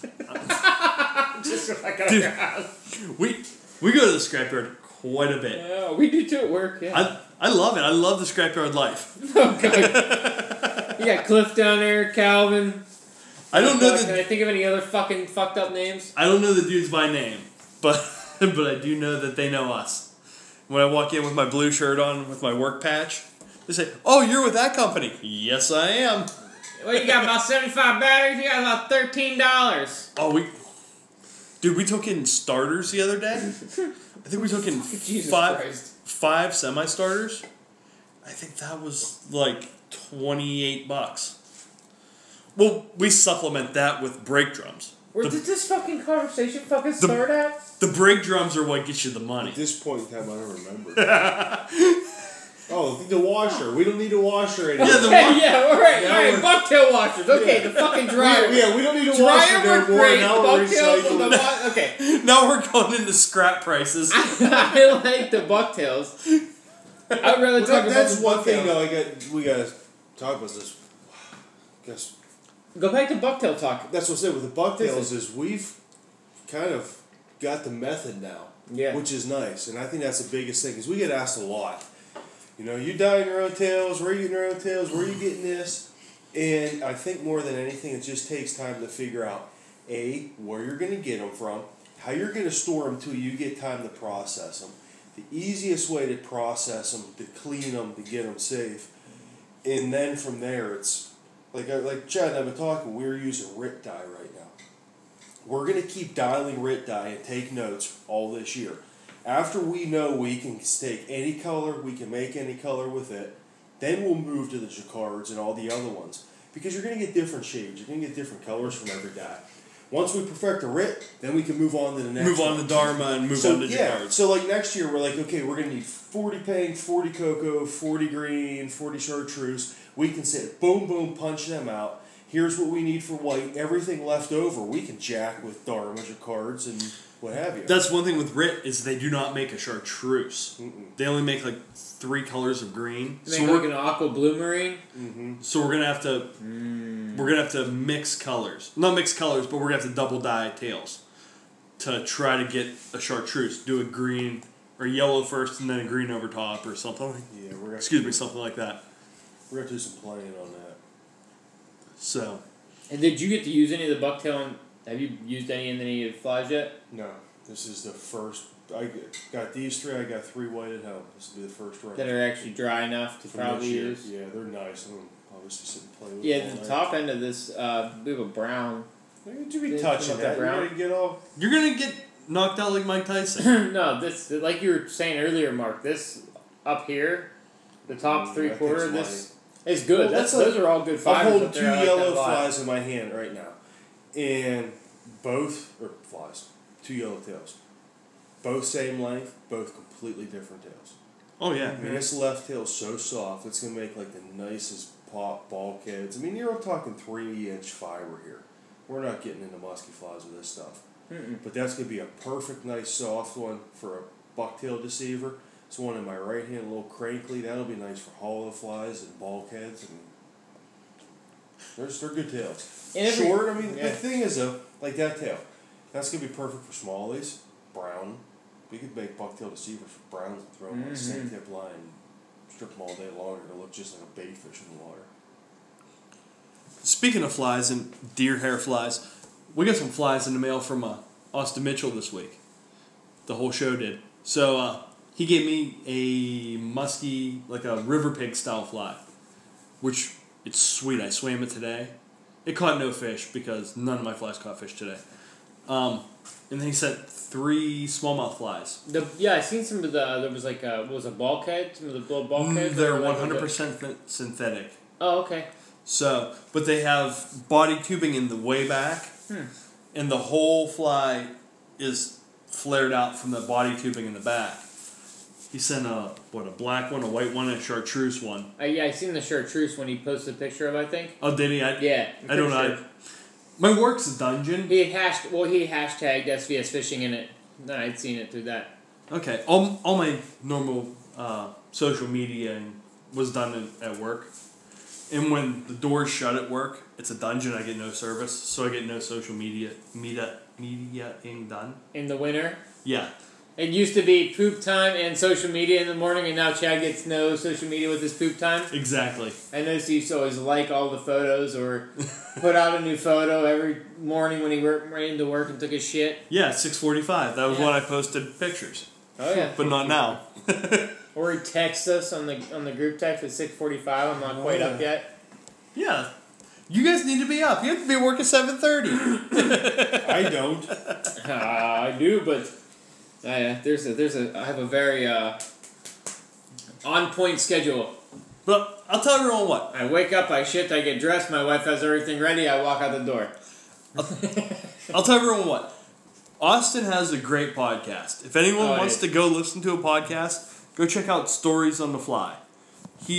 Just like out of Dude. your house. We go to the scrapyard quite a bit. Yeah, we do too at work, yeah. I love it. I love the scrapyard life. Oh, God. You got Cliff down there, Calvin. I don't know Can the I think of any other fucking fucked up names? I don't know the dudes by name, but but I do know that they know us. When I walk in with my blue shirt on with my work patch, they say, "Oh, you're with that company?" Yes, I am. Well, you got about 75 batteries. You got about $13. Oh, we took in starters the other day. I think we took in Jesus five Christ. semi-starters. I think that was like $28. Well, we supplement that with brake drums. Where The, did this fucking conversation fucking start at? the brake drums are what gets you the money. At this point in time, I don't remember. Oh, the washer. We don't need a washer anymore. Yeah, the Hey, yeah, all right, Now all right. we're- Bucktail washers. Okay, the fucking dryer. Yeah, we don't need a washer Dryer no work more. great. Now we're Bucktails. recycling. Okay. Now we're going into scrap prices. I like the bucktails. I'd rather talk about That's the one thing bucktail. though. We gotta talk about this. Guess Go back to bucktail talk. that's what I said with the bucktails is we've kind of got the method now, Yeah. which is nice, and I think that's the biggest thing because we get asked a lot. You know, you dyeing your own tails. Where are you getting your own tails? Where are you getting this? And I think more than anything, it just takes time to figure out where you're going to get them from, how you're going to store them till you get time to process them. The easiest way to process them, to clean them, to get them safe, and then from there it's like Chad and I've been talking. We're using RIT dye right now. We're going to keep dialing RIT dye and take notes all this year. After we know we can take any color, we can make any color with it, then we'll move to the Jacquards and all the other ones. Because you're going to get different shades. You're going to get different colors from every dye. Once we perfect the RIT, then we can move on to the next Move on one. to Dharma and move on to Jacquards. So like next year we're like, okay, we're going to need 40 pink, 40 cocoa, 40 green, 40 chartreuse. We can sit, boom, boom, punch them out. Here's what we need for white. Everything left over, we can jack with Dharma, Jacquards, and what have you. That's one thing with RIT is they do not make a chartreuse. They only make like 3 colors of green. Make like an aqua blue marine. So we're gonna have to mix colors. Not mix colors, but we're gonna have to double dye tails to try to get a chartreuse. Do a green or yellow first, and then a green over top, or something. Yeah, we're gonna, Something like that. We're gonna do some playing on that. So And did you get to use any of the bucktail? Have you used any in any of the flies yet? No, this is the first. I got these 3. I got 3 white at home. This will be the first round. That are actually dry enough to from probably this year. use? Yeah, they're nice. I'm gonna obviously sit and play with them. Yeah, all the night. top end of this, we have a brown. Look at you be Didn't touching come up that. the You're brown. gonna get all. you're gonna get knocked out like Mike Tyson. No, this, like you were saying earlier, Mark, this up here, the top that 3/4 thing's this is good. Well, That's that's those are all good I'm fibers holding up 2 there. I like yellow that a lot. flies in my hand right now, and both or flies, 2 yellow tails, both same length, both completely different tails. Oh yeah. I mean, this left tail is so soft; it's gonna make like the nicest pop bulkheads. I mean, you're talking 3-inch fiber here. We're not getting into musky flies with this stuff. But that's going to be a perfect, nice, soft one for a bucktail deceiver. It's one in my right hand, a little crinkly. That'll be nice for hollow flies and bulkheads. And they're good tails. Short, I mean, the thing is, though, like that tail, that's going to be perfect for smallies, brown. We could make bucktail deceivers for browns and throw them on a same tip line, strip them all day long, and it'll look just like a bait fish in the water. Speaking of flies and deer hair flies, we got some flies in the mail from Austin Mitchell this week. The whole show did. So he gave me a musky, like a river pig style fly, which it's sweet. I swam it today. It caught no fish because none of my flies caught fish today. And then he sent 3 smallmouth flies. I seen some of the. There was like what was a bulkhead? Some of the little bulkheads. They're like 100% synthetic. Oh, okay. So, but they have body tubing in the way back, and the whole fly is flared out from the body tubing in the back. He sent a black one, a white one, and a chartreuse one. I seen the chartreuse one he posted a picture of, I think. Oh, did he? Yeah. I don't know. Sure. My work's a dungeon. He had hashtagged SVS fishing in it. No, I'd seen it through that. Okay, all my normal social media was done at work. And when the doors shut at work, it's a dungeon. I get no service, so I get no social mediaing done. In the winter? Yeah. It used to be poop time and social media in the morning, and now Chad gets no social media with his poop time. Exactly. I noticed he used to always like all the photos or put out a new photo every morning when he ran into work and took his shit. Yeah, 6:45. That was when I posted pictures. Oh yeah. But not now. Or he texts us on the group text at 6:45. I'm not quite up yet. Yeah. You guys need to be up. You have to be at work at 7:30. I don't. I do, but I have a very on point schedule. But I'll tell everyone what. I wake up, I shit, I get dressed, my wife has everything ready, I walk out the door. I'll tell everyone what. Austin has a great podcast. If anyone wants to go listen to a podcast, go check out Stories on the Fly. He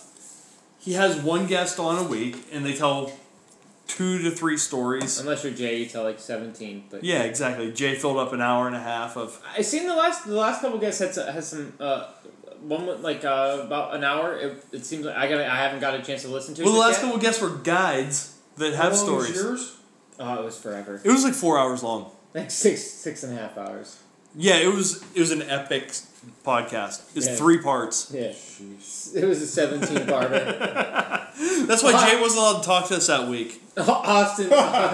has one guest on a week, and they tell 2 to 3 stories. Unless you're Jay, you tell like 17. But yeah, exactly. Jay filled up an hour and a half of. I seen the last couple guests has some one with like about an hour. It seems like I haven't got a chance to listen to. Well, it the last yet. couple guests were guides that have How long was stories. yours? Oh, it was forever. It was like 4 hours long. Like 6.5 hours. Yeah, it was an epic podcast. It's 3 parts. Yeah. Jeez. It was a 17-parter. That's why Jay wasn't allowed to talk to us that week. Austin.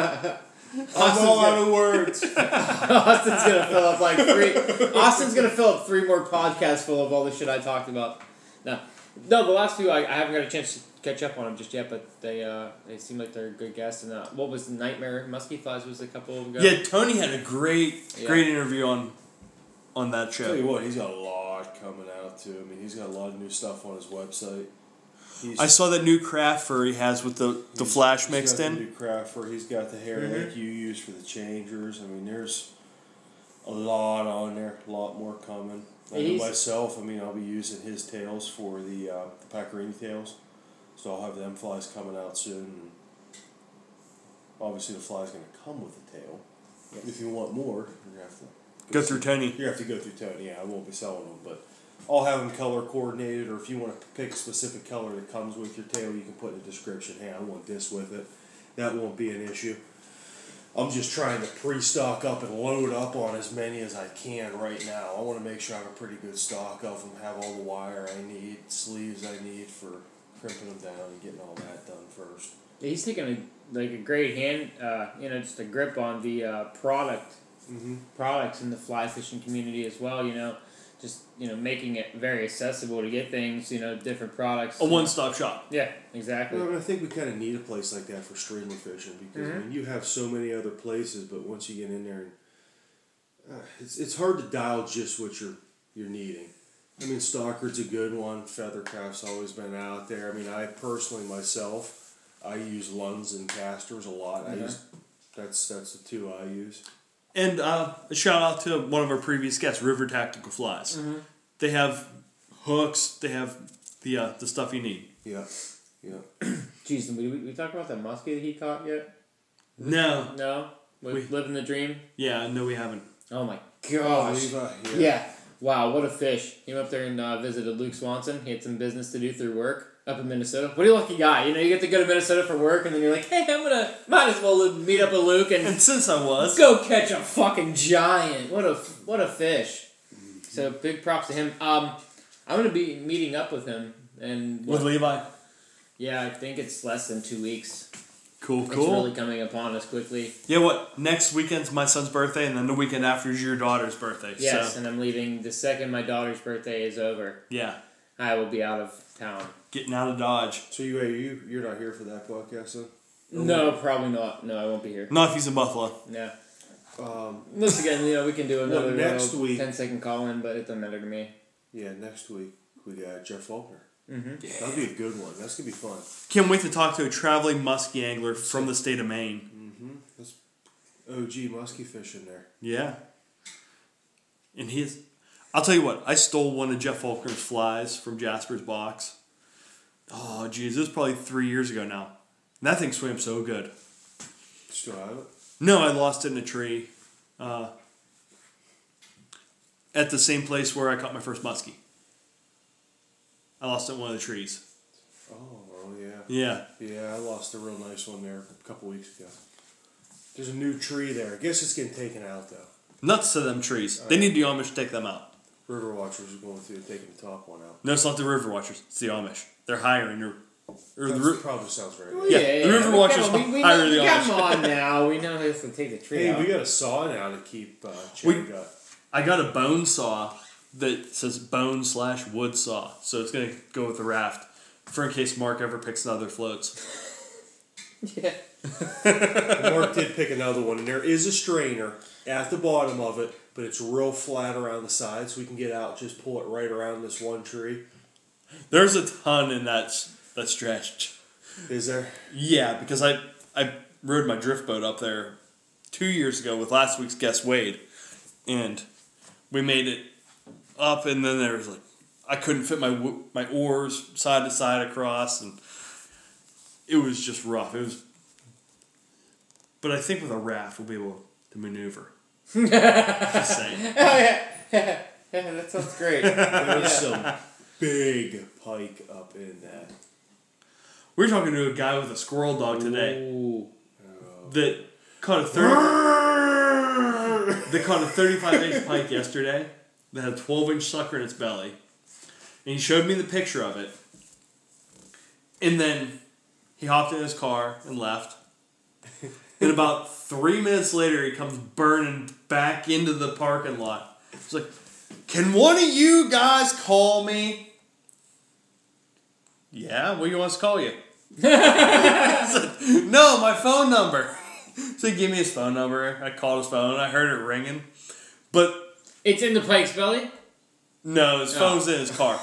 I'm all out of words. Austin's gonna fill up like 3. Austin's gonna fill up 3 more podcasts full of all the shit I talked about. No, the last few I haven't got a chance to catch up on them just yet, but they seem like they're good guests. And what was the Nightmare Musky Flies was a couple ago. Yeah, Tony had a great interview on that show. Tell you what, he's got a lot coming out too. I mean, he's got a lot of new stuff on his website. I saw that new craft fur he has with the flash mixed he's got in. The new craft fur. He's got the hair like you use for the changers. I mean, there's a lot on there. A lot more coming. I know myself, I mean, I'll be using his tails for the Pacarini tails. So I'll have them flies coming out soon. Obviously, the fly's going to come with the tail. Yes. If you want more, you're going to have to go through Tony. You have to go through Tony. Yeah, I won't be selling them, but I'll have them color coordinated. Or if you want to pick a specific color that comes with your tail, you can put in the description. Hey, I want this with it. That won't be an issue. I'm just trying to pre-stock up and load up on as many as I can right now. I want to make sure I have a pretty good stock of them. Have all the wire I need, sleeves I need for crimping them down and getting all that done first. He's taking a great hand, just a grip on the products in the fly fishing community as well. Just making it very accessible to get things. Different products. A one-stop shop. Yeah, exactly. Well, I think we kind of need a place like that for streamer fishing because I mean, you have so many other places, but once you get in there, it's hard to dial just what you're needing. I mean, Stockard's a good one. Feathercraft's always been out there. I mean, I personally myself, I use Lunds and casters a lot. That's the 2 I use. And a shout out to one of our previous guests, River Tactical Flies. They have hooks. They have the stuff you need. Yeah. Jeez, we talked about that muskie that he caught yet? No. No. with Living the Dream? Yeah, no, we haven't. Oh my Oh, gosh. Levi, Yeah. Wow, what a fish. He went up there and visited Luke Swanson. He had some business to do through work up in Minnesota. What a lucky guy. You know, you get to go to Minnesota for work and then you're like, hey, might as well meet up with Luke and And since I was, go catch a fucking giant. What a fish. So big props to him. I'm going to be meeting up with him. And with Levi. yeah, I think it's less than 2 weeks. Cool. It's really coming upon us quickly. Yeah, what? Next weekend's my son's birthday, and then the weekend after is your daughter's birthday. Yes, So, and I'm leaving the second my daughter's birthday is over. yeah, I will be out of town. getting out of Dodge. So you're not here for that podcast, then? No, probably not. No, I won't be here. Not if he's in Buffalo. No. Um, Once again, we can do another next week? 10-second call-in, but it doesn't matter to me. yeah, next week we got Jeff Faulkner. Mm-hmm. That'll be a good one. That's gonna be fun. Can't wait to talk to a traveling muskie angler from the state of Maine. Mm-hmm. That's OG muskie fishing there. Yeah. And I'll tell you what, I stole one of Jeff Faulkner's flies from Jasper's box. Oh, geez, it was probably 3 years ago now. And that thing swam so good. Still have it? No, I lost it in a tree. At the same place where I caught my first muskie. I lost it in one of the trees. Oh yeah. Yeah. Yeah, I lost a real nice one there a couple weeks ago. There's a new tree there. I guess it's getting taken out though. Nuts to them trees. They need the Amish to take them out. River Watchers are going through taking the top one out. No, it's not the River Watchers. It's the Amish. They're hiring your... That probably sounds right. Yeah, the River Watchers hire the Amish. Come on now. We know who to take the tree Hey, out. we got a saw now to keep Chad up. I got a bone saw that says bone/wood saw. So it's going to go with the raft. For in case Mark ever picks another floats. Yeah. Mark did pick another one, and there is a strainer at the bottom of it, but it's real flat around the side, so we can get out, just pull it right around this one tree. There's a ton in that stretch. Is there? Yeah, because I rode my drift boat up there 2 years ago with last week's guest Wade, and we made it up, and then there was like I couldn't fit my oars side to side across, and it was just rough. But I think with a raft we'll be able to maneuver. Just saying. Oh, yeah, that sounds great. There's some big pike up in that. We were talking to a guy with a squirrel dog today Ooh. that caught a 35-inch pike yesterday that had a 12-inch sucker in its belly. And he showed me the picture of it. And then he hopped in his car and left. And about 3 minutes later, he comes burning back into the parking lot. He's like, "Can one of you guys call me?" "Yeah, what do you want us to call you?" I said, "No, my phone number." So he gave me his phone number. I called his phone. I heard it ringing. But It's in the pike's belly? no, his phone's in his car.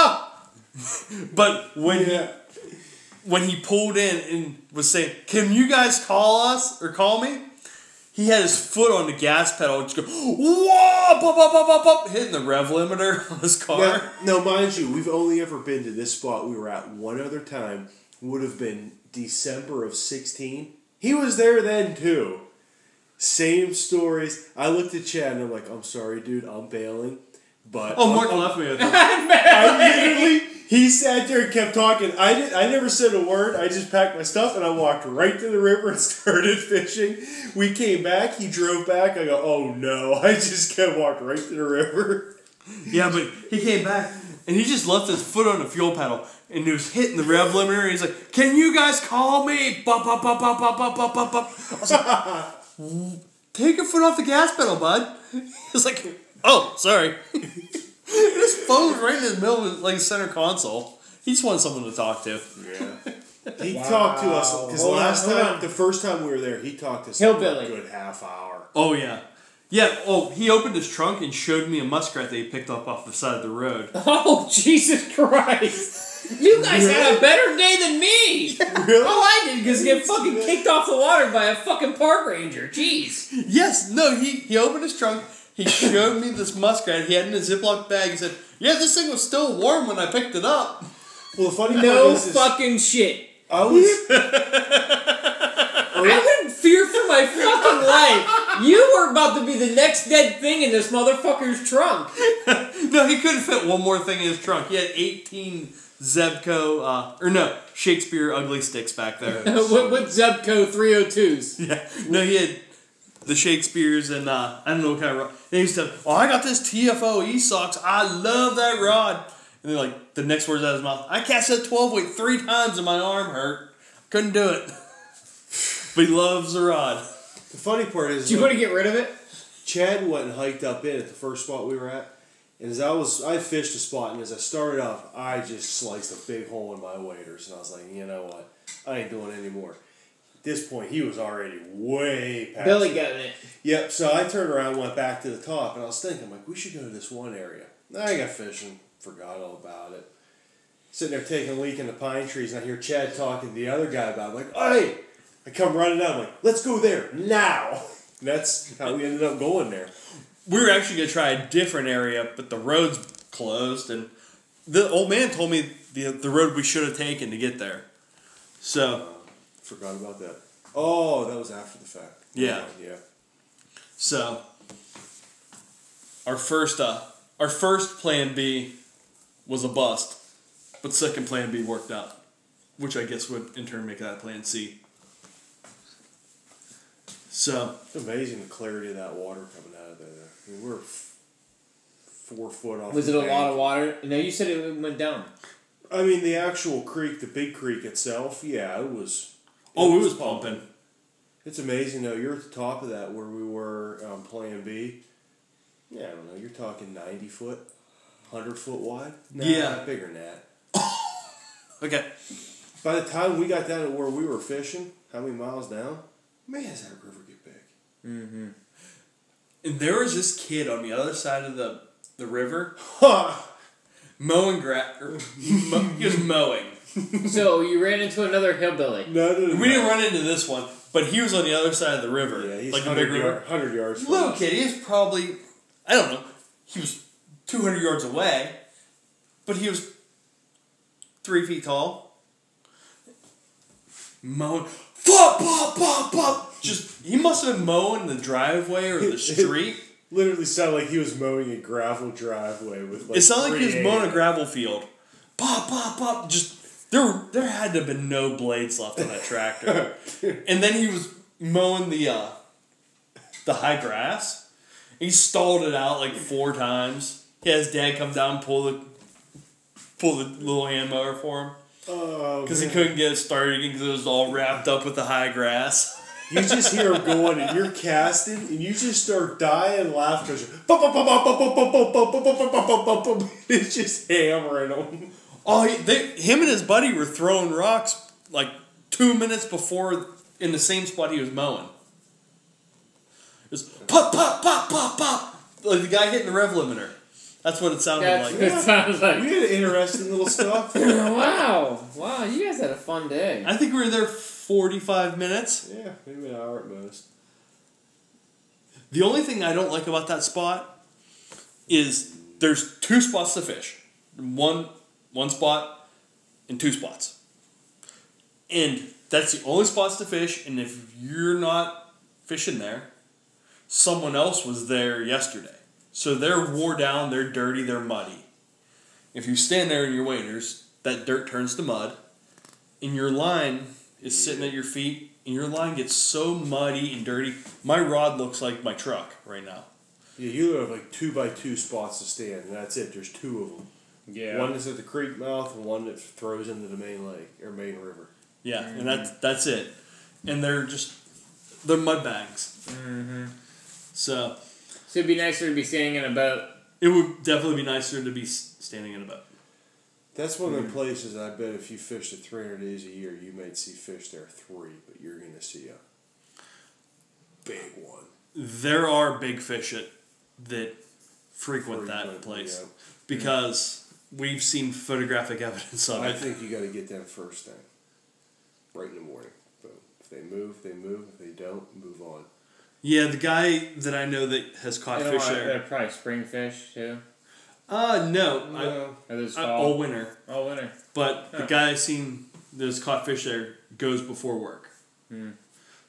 But when he pulled in and was saying, "Can you guys call us or call me?" he had his foot on the gas pedal and just go, "Whoa!" Bop, bop, bop, bop, bop, hitting the rev limiter on his car. Now, mind you, we've only ever been to this spot we were at one other time. Would have been December of 16. He was there then too. Same stories. I looked at Chad and I'm like, "I'm sorry, dude, I'm bailing." But Oh, Mark left me with him. I literally, he sat there and kept talking. I never said a word. I just packed my stuff and I walked right to the river and started fishing. We came back. He drove back. I go, "Oh no!" I just kept walking right to the river. Yeah, but he came back and he just left his foot on the fuel pedal and he was hitting the rev limiter and he's like, "Can you guys call me?" Bop, bop, bop, bop, bop, bop, bop, bop, bop. I was like, "Take your foot off the gas pedal, bud." He was like, "Oh, sorry." His phone was right in the middle of like center console. He just wanted someone to talk to. Yeah. He talked to us because Hold on. the first time we were there, he talked to us Hillbilly. for a good half hour. Oh, yeah. Yeah, he opened his trunk and showed me a muskrat that he picked up off the side of the road. Oh, Jesus Christ. You guys had a better day than me. Really? All I did was get fucking kicked off the water by a fucking park ranger. Jeez. Yes, no, he opened his trunk. He showed me this muskrat he had in a Ziploc bag. He said, "Yeah, this thing was still warm when I picked it up." Well, the funny No part is fucking shit. I was I would fear for my fucking life! You were about to be the next dead thing in this motherfucker's trunk. No, he couldn't fit one more thing in his trunk. He had 18 Zebco, Shakespeare ugly sticks back there. With Zebco 302s. Yeah. No, he had the Shakespeares and I don't know what kind of rod. And he used to, I got this TFO socks. I love that rod. And then like the next words out of his mouth, I cast that 12 weight 3 times and my arm hurt. Couldn't do it. But he loves the rod. The funny part is, Do you want to get rid of it? Chad went and hiked up in at the first spot we were at, and I fished a spot, and as I started off, I just sliced a big hole in my waders, and I was like, you know what, I ain't doing it anymore. At this point, he was already way past Billy it. getting it. Yep, so I turned around and went back to the top, and I was thinking, like, we should go to this one area. I got fishing, forgot all about it. Sitting there taking a leak in the pine trees, and I hear Chad talking to the other guy about it. I'm like, hey! I come running out, I'm like, let's go there, now! And that's how we ended up going there. We were actually going to try a different area, but the road's closed, and the old man told me the road we should have taken to get there. So, Forgot about that. Oh, that was after the fact. Yeah. Yeah. so our first plan B was a bust, but second plan B worked out, which I guess would in turn make that plan C. So, It's amazing the clarity of that water coming out of there. I mean, we're 4 foot off. Was the it a lot bank. of water? No, you said it went down. I mean, the actual creek, the big creek itself, yeah, it was. it was pumping. It's amazing though. You're at the top of that where we were Plan B. Yeah, I don't know. You're talking 90 foot, 100 foot wide. Nah, Yeah. bigger than that. Okay. By the time we got down to where we were fishing, how many miles down? Man, does that river get big? Mm-hmm. And there was this kid on the other side of the river Ha! mowing grass. He was mowing. So you ran into another hillbilly. No. We didn't run into this one, but he was on the other side of the river. Yeah, he's like the 100, big river. 100 yards. from Little us. kid, he was probably, I don't know, he was 200 yards away, but he was 3 feet tall. Mowing, pop, pop, pop, pop. Just, he must have been mowing the driveway or the street. Literally sounded like he was mowing a gravel driveway with like. It sounded like he was 3 mowing a a.m. gravel field. Pop, pop, pop. Just, there had to have been no blades left on that tractor. And then he was mowing the high grass. He stalled it out like 4 times. He had his dad come down and pull the little hand mower for him. Oh, Because he man. couldn't get it started again because it was all wrapped up with the high grass. You just hear him going, and you're casting, and you just start dying laughing. It's just hammering them. Oh, him and his buddy were throwing rocks like 2 minutes before in the same spot he was mowing. It was pop, pop, pop, pop, pop. Like the guy hitting the rev limiter. That's what it sounded That's like. what it sounds like. We had interesting little stuff. Wow, you guys had a fun day. I think we were there 45 minutes. Yeah, maybe an hour at most. The only thing I don't like about that spot is there's 2 spots to fish. One spot and 2 spots. And that's the only spots to fish, and if you're not fishing there, someone else was there yesterday. So they're wore down, they're dirty, they're muddy. If you stand there in your waders, that dirt turns to mud, and your line is sitting at your feet, and your line gets so muddy and dirty. My rod looks like my truck right now. Yeah, you have like 2x2 spots to stand, and that's it. There's 2 of them. Yeah. One that's at the creek mouth, and one that throws into the main lake or main river. Yeah, and that's it. And they're mud bags. Mm-hmm. So So it'd be nicer to be standing in a boat. it would definitely be nicer to be standing in a boat. That's one of the places I bet if you fished it 300 days a year, you might see fish there 3, but you're going to see a big one. There are big fish that frequent that Frequent, place yeah. because we've seen photographic evidence of I it. think you got to get them first thing, right in the morning. But if they move, they move. If they don't, move on. Yeah, the guy that I know that has caught I know fish they're there. probably spring fish too. No, No. Or this all fall. winter. All winter. But the Huh. guy I seen that has caught fish there goes before work. Hmm.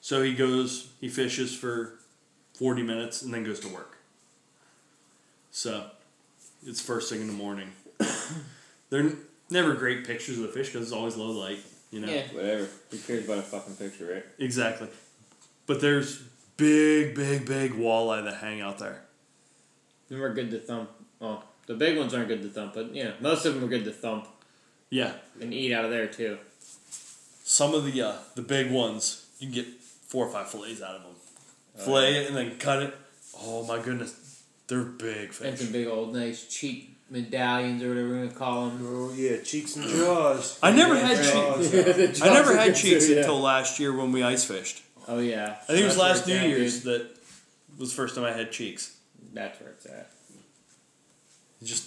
So he fishes for 40 minutes and then goes to work. So it's first thing in the morning. They're never great pictures of the fish because it's always low light, you know? Yeah, whatever. Who cares about a fucking picture, right? Exactly. But there's big walleye that hang out there. Them are good to thump. Well, the big ones aren't good to thump, but most of them are good to thump Yeah. and eat out of there too. Some of the big ones, you can get 4 or 5 fillets out of them. Fillet it and then cut it. Oh my goodness. They're big And fish. some big old nice cheek medallions or whatever we're gonna call them. Oh yeah, cheeks and jaws. I never had Jaws. cheeks. I never had cheeks until last year when we ice fished. Oh yeah. I think it was That's where last it's New at, Year's dude. that was the first time I had cheeks. That's where it's at. Just,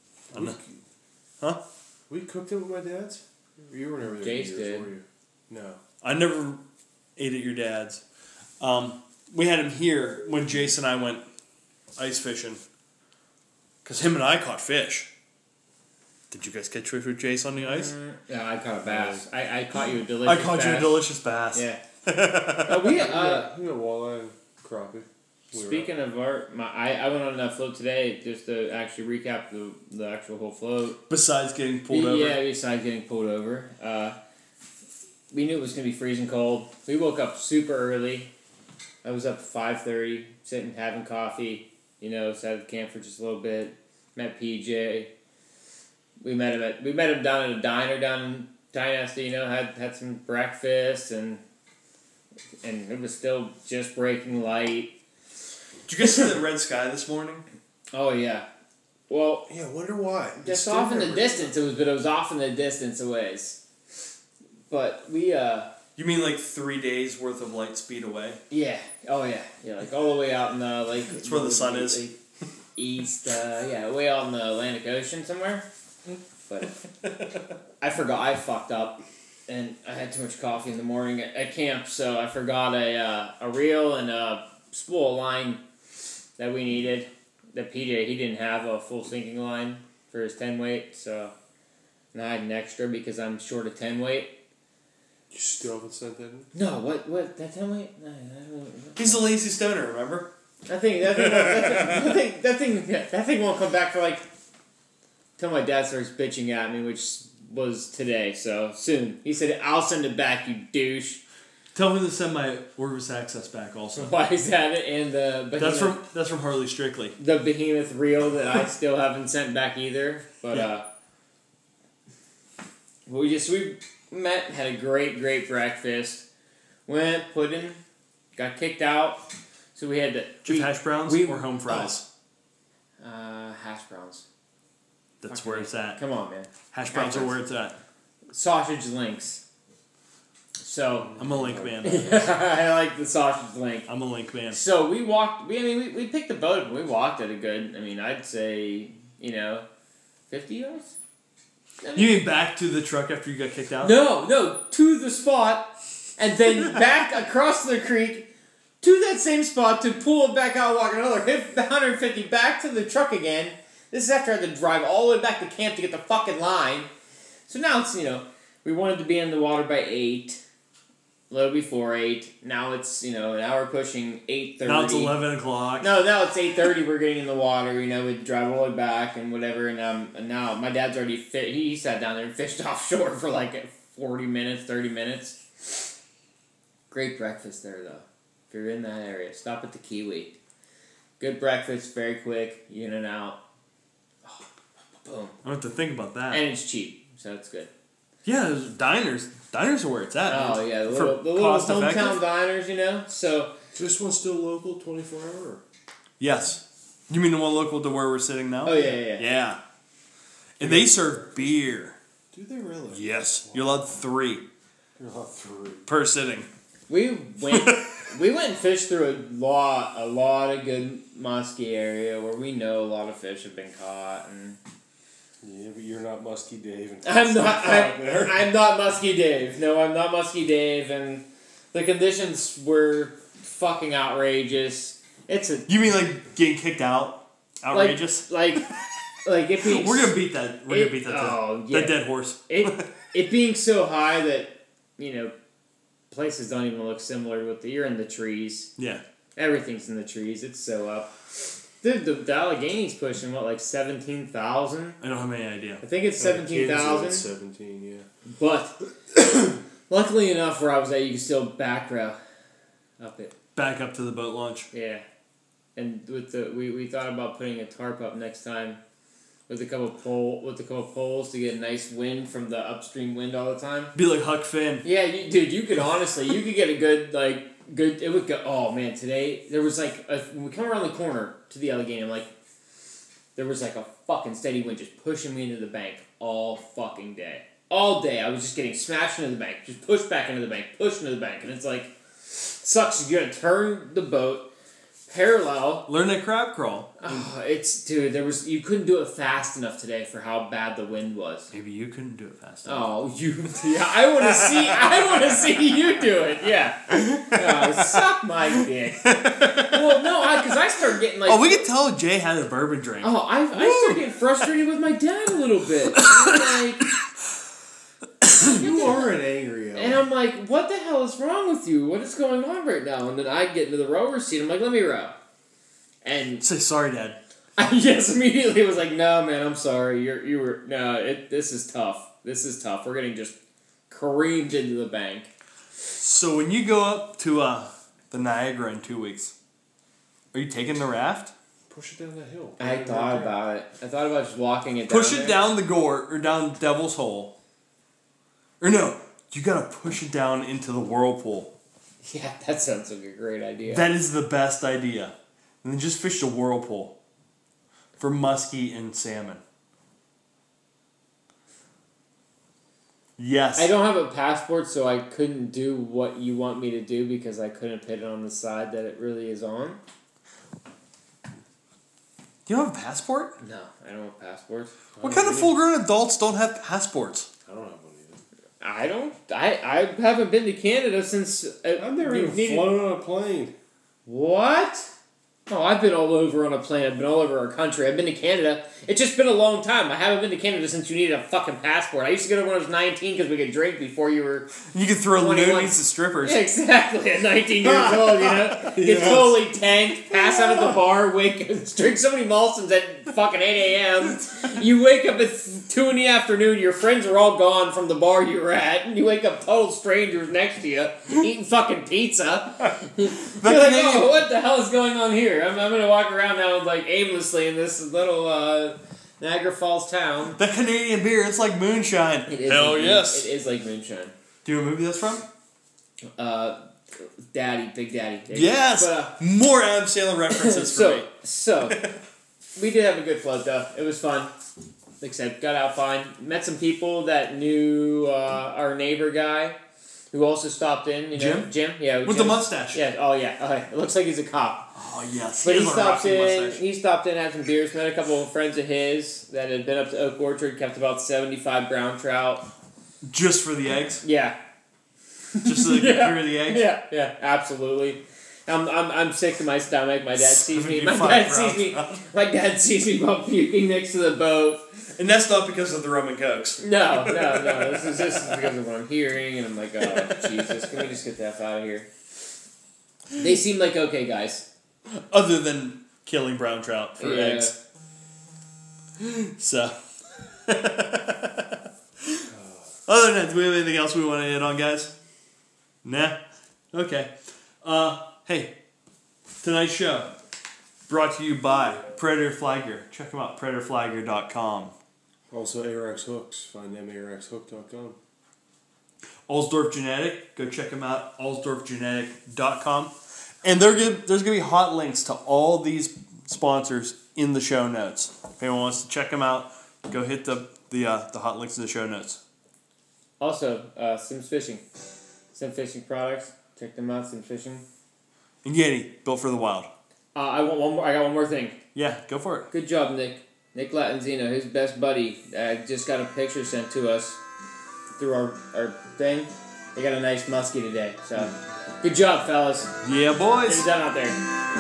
We cooked it with my dad's? You were never there. Jace New Year's, did. were you? No. I never ate at your dad's. We had him here when Jason and I went ice fishing. Because him and I caught fish. Did you guys catch fish with Jace on the ice? Yeah, I caught a bass. I caught you a delicious I caught bass. you a delicious bass. Yeah. We got walleye and crappie. Speaking of I went on that float today just to actually recap the actual whole float. Besides getting pulled over. Yeah, besides getting pulled over. We knew it was going to be freezing cold. We woke up super early. I was up at 5:30, sitting having coffee. Sat at the camp for just a little bit. Met PJ. We met him down at a diner down in Dynasty. Had some breakfast and it was still just breaking light. Did you guys see the red sky this morning? Oh yeah. Well, Yeah, wonder why. just off in the distance it was off in the distance a ways. But we You mean like 3 days worth of light speed away? yeah. Oh yeah. Yeah, like all the way out in the like That's where the sun is. like, east, way out in the Atlantic Ocean somewhere. But I fucked up and I had too much coffee in the morning at camp, so I forgot a reel and a spool of line that we needed. That PJ, he didn't have a full sinking line for his 10 weight, so and I had an extra because I'm short of 10 weight. You still haven't sent that in? No, what that 10 weight? No, I don't. He's a lazy stoner, remember? That thing won't come back for like till my dad starts bitching at me, which was today. So soon. He said, "I'll send it back, you douche." Tell me to send my Orvis Access back also. Why is that? And the behemoth, That's from Harley Strictly. the behemoth reel that I still haven't sent back either. But we met, had a great breakfast, went pudding, got kicked out. So we had to... Did you have hash browns or home fries? Hash browns. That's Fucking where it's at. Come on, man. Hash browns are where it's at. Sausage links. So... I'm a link man. I like the sausage link. I'm a link man. So we walked... We picked the boat and we walked at a good... I'd say, 50 yards? You mean back to the truck after you got kicked out? No, to the spot, and then back across the creek to that same spot to pull it back out, walk another 150 back to the truck again. This is after I had to drive all the way back to camp to get the fucking line. So now it's, we wanted to be in the water by 8, a little before 8. Now it's, now we're pushing 8:30. Now it's 11 o'clock. No, now it's 8:30. We're getting in the water. We drive all the way back and whatever. And now my dad's already he sat down there and fished offshore for like 40 minutes, 30 minutes. Great breakfast there though. If you're in that area, stop at the Kiwi. Good breakfast, very quick, in and out. Oh, boom. I don't have to think about that. And it's cheap, so it's good. Yeah, there's diners. Diners are where it's at. Oh man. yeah, the For little cost hometown effective? diners, So Is this one still local, 24 hour? Yes. You mean the one local to where we're sitting now? oh yeah. Yeah. And they serve beer. Do they really? Yes. You're allowed 3 You're allowed 3. per sitting. We went and fished through a lot of good musky area where we know a lot of fish have been caught, and Yeah, but you're not Musky Dave. And I'm there. not Musky Dave. No, I'm not Musky Dave, and the conditions were fucking outrageous. It's a You mean like getting kicked out? Outrageous? like it being We're gonna beat that. We're gonna beat that. oh, yeah. That dead horse. it being so high that places don't even look similar with you're in the trees. Yeah. Everything's in the trees. It's so up. Dude, the Allegheny's pushing, what, like 17,000? I don't have any idea. I think it's Kansas at 17,000. 17, yeah. But luckily enough, where I was at, you can still back row up it. Back up to the boat launch. Yeah. And with the we thought about putting a tarp up next time with a couple poles to get a nice wind from the upstream wind all the time. Be like Huck Finn. Yeah, you could honestly, you could get a good, it would go, oh man, today, there was like, when we come around the corner to the Allegheny, I'm like, there was like a fucking steady wind just pushing me into the bank all fucking day. All day, I was just getting smashed into the bank, just pushed back into the bank, pushed into the bank, and it's like, sucks, you gotta turn the boat parallel. Learn that crab crawl. Oh, dude, you couldn't do it fast enough today for how bad the wind was. Maybe you couldn't do it fast enough. Oh, yeah, I want to see you do it, yeah. Oh, suck my dick. Well, no, because I started getting like... Oh, we can tell Jay had a bourbon drink. Oh, I started getting frustrated with my dad a little bit. I'm like... You are an angry elf. And I'm like, what the hell is wrong with you? What is going on right now? And then I get into the rower's seat. I'm like, let me row. And Say sorry, Dad. I just immediately was like, no, man, I'm sorry. This is tough. This is tough. We're getting just careened into the bank. So when you go up to the Niagara in 2 weeks, are you taking the raft? Push it down that hill. I thought about it. I thought about just walking it down. Push it down the gore or down Devil's Hole. Or no, you gotta push it down into the whirlpool. Yeah, that sounds like a great idea. That is the best idea. And then just fish the whirlpool for muskie and salmon. Yes. I don't have a passport, so I couldn't do what you want me to do because I couldn't put it on the side that it really is on. You don't have a passport? No, I don't have a passport. What kind of full-grown adults don't have passports? I don't have one either. I haven't been to Canada since... I've never even flown on a plane. What? Oh, I've been all over on a plane. I've been all over our country. I've been to Canada. It's just been a long time. I haven't been to Canada since you needed a fucking passport. I used to go to when I was 19 because we could drink before you were... You could throw 21. loonies to strippers. Yeah, exactly. At 19 years old, you know? Get totally tanked, pass out at the bar, drink so many Molsons at fucking 8 a.m. You wake up at 2 in the afternoon, your friends are all gone from the bar you were at, and you wake up total strangers next to you, eating fucking pizza. You're like, oh, what the hell is going on here? I'm going to walk around now like aimlessly in this little Niagara Falls town. The Canadian beer, it's like moonshine. It is Hell like, yes. It is like moonshine. Do you know what movie that's from? Big Daddy. Yes! But, more Adam Sandler references for me. So, we did have a good float though. It was fun. Like I said, got out fine. Met some people that knew our neighbor guy, who also stopped in. You know, Jim. Yeah, with the mustache. Yeah. Oh yeah. Okay. It looks like he's a cop. Oh yes. But he has a stopped rocky in. mustache. He stopped in, had some beers. Met a couple of friends of his that had been up to Oak Orchard. Kept about 75 brown trout. Just for the eggs. Yeah. Just so they can clear the eggs. Yeah. Absolutely. I'm sick to my stomach. My dad sees me. My 75 dad sees me. brown trout. My dad sees me while puking next to the boat. And that's not because of the rum and cokes. No. This is because of what I'm hearing, and I'm like, oh Jesus, can we just get the F out of here? They seem like okay guys. Other than killing brown trout for eggs. So. Other than that, do we have anything else we want to hit on, guys? Nah? Okay. Hey, tonight's show brought to you by Predator Flag Gear. Check them out, predatorflaggear.com. Also, ARX Hooks. Find them at arxhook.com. Allsdorf Genetic. Go check them out, allsdorfgenetic.com. And there's going to be hot links to all these sponsors in the show notes. If anyone wants to check them out, go hit the hot links in the show notes. Also, Sims Fishing. Sim Fishing products. Check them out, Sim Fishing. And Yeti, built for the wild. I want one more. I got one more thing. Yeah, go for it. Good job, Nick. Nick Latenzino, his best buddy, just got a picture sent to us through our thing. They got a nice muskie today. So, good job, fellas. Yeah, boys. Get it done out there.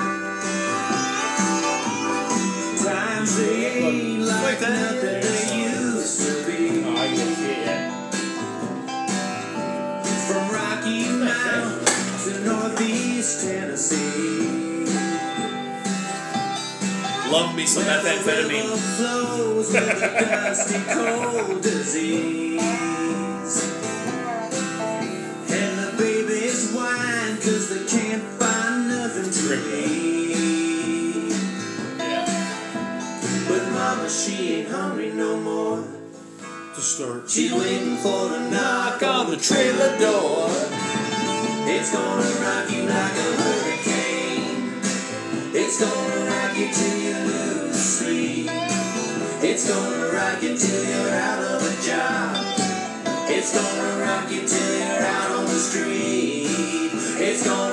Times ain't like nothing they used to be. Oh, I can see it yet. From Rocky Mountain Love me some methamphetamine. Flows with a dusty cold disease. And the babies whine 'cause they can't find nothing to eat. But mama, she ain't hungry no more. To start. She's waiting for the knock on the trailer door. It's gonna rock you like a hurricane. It's gonna rock you till you lose sleep. It's gonna rock you till you're out of a job. It's gonna rock you till you're out on the street. It's gonna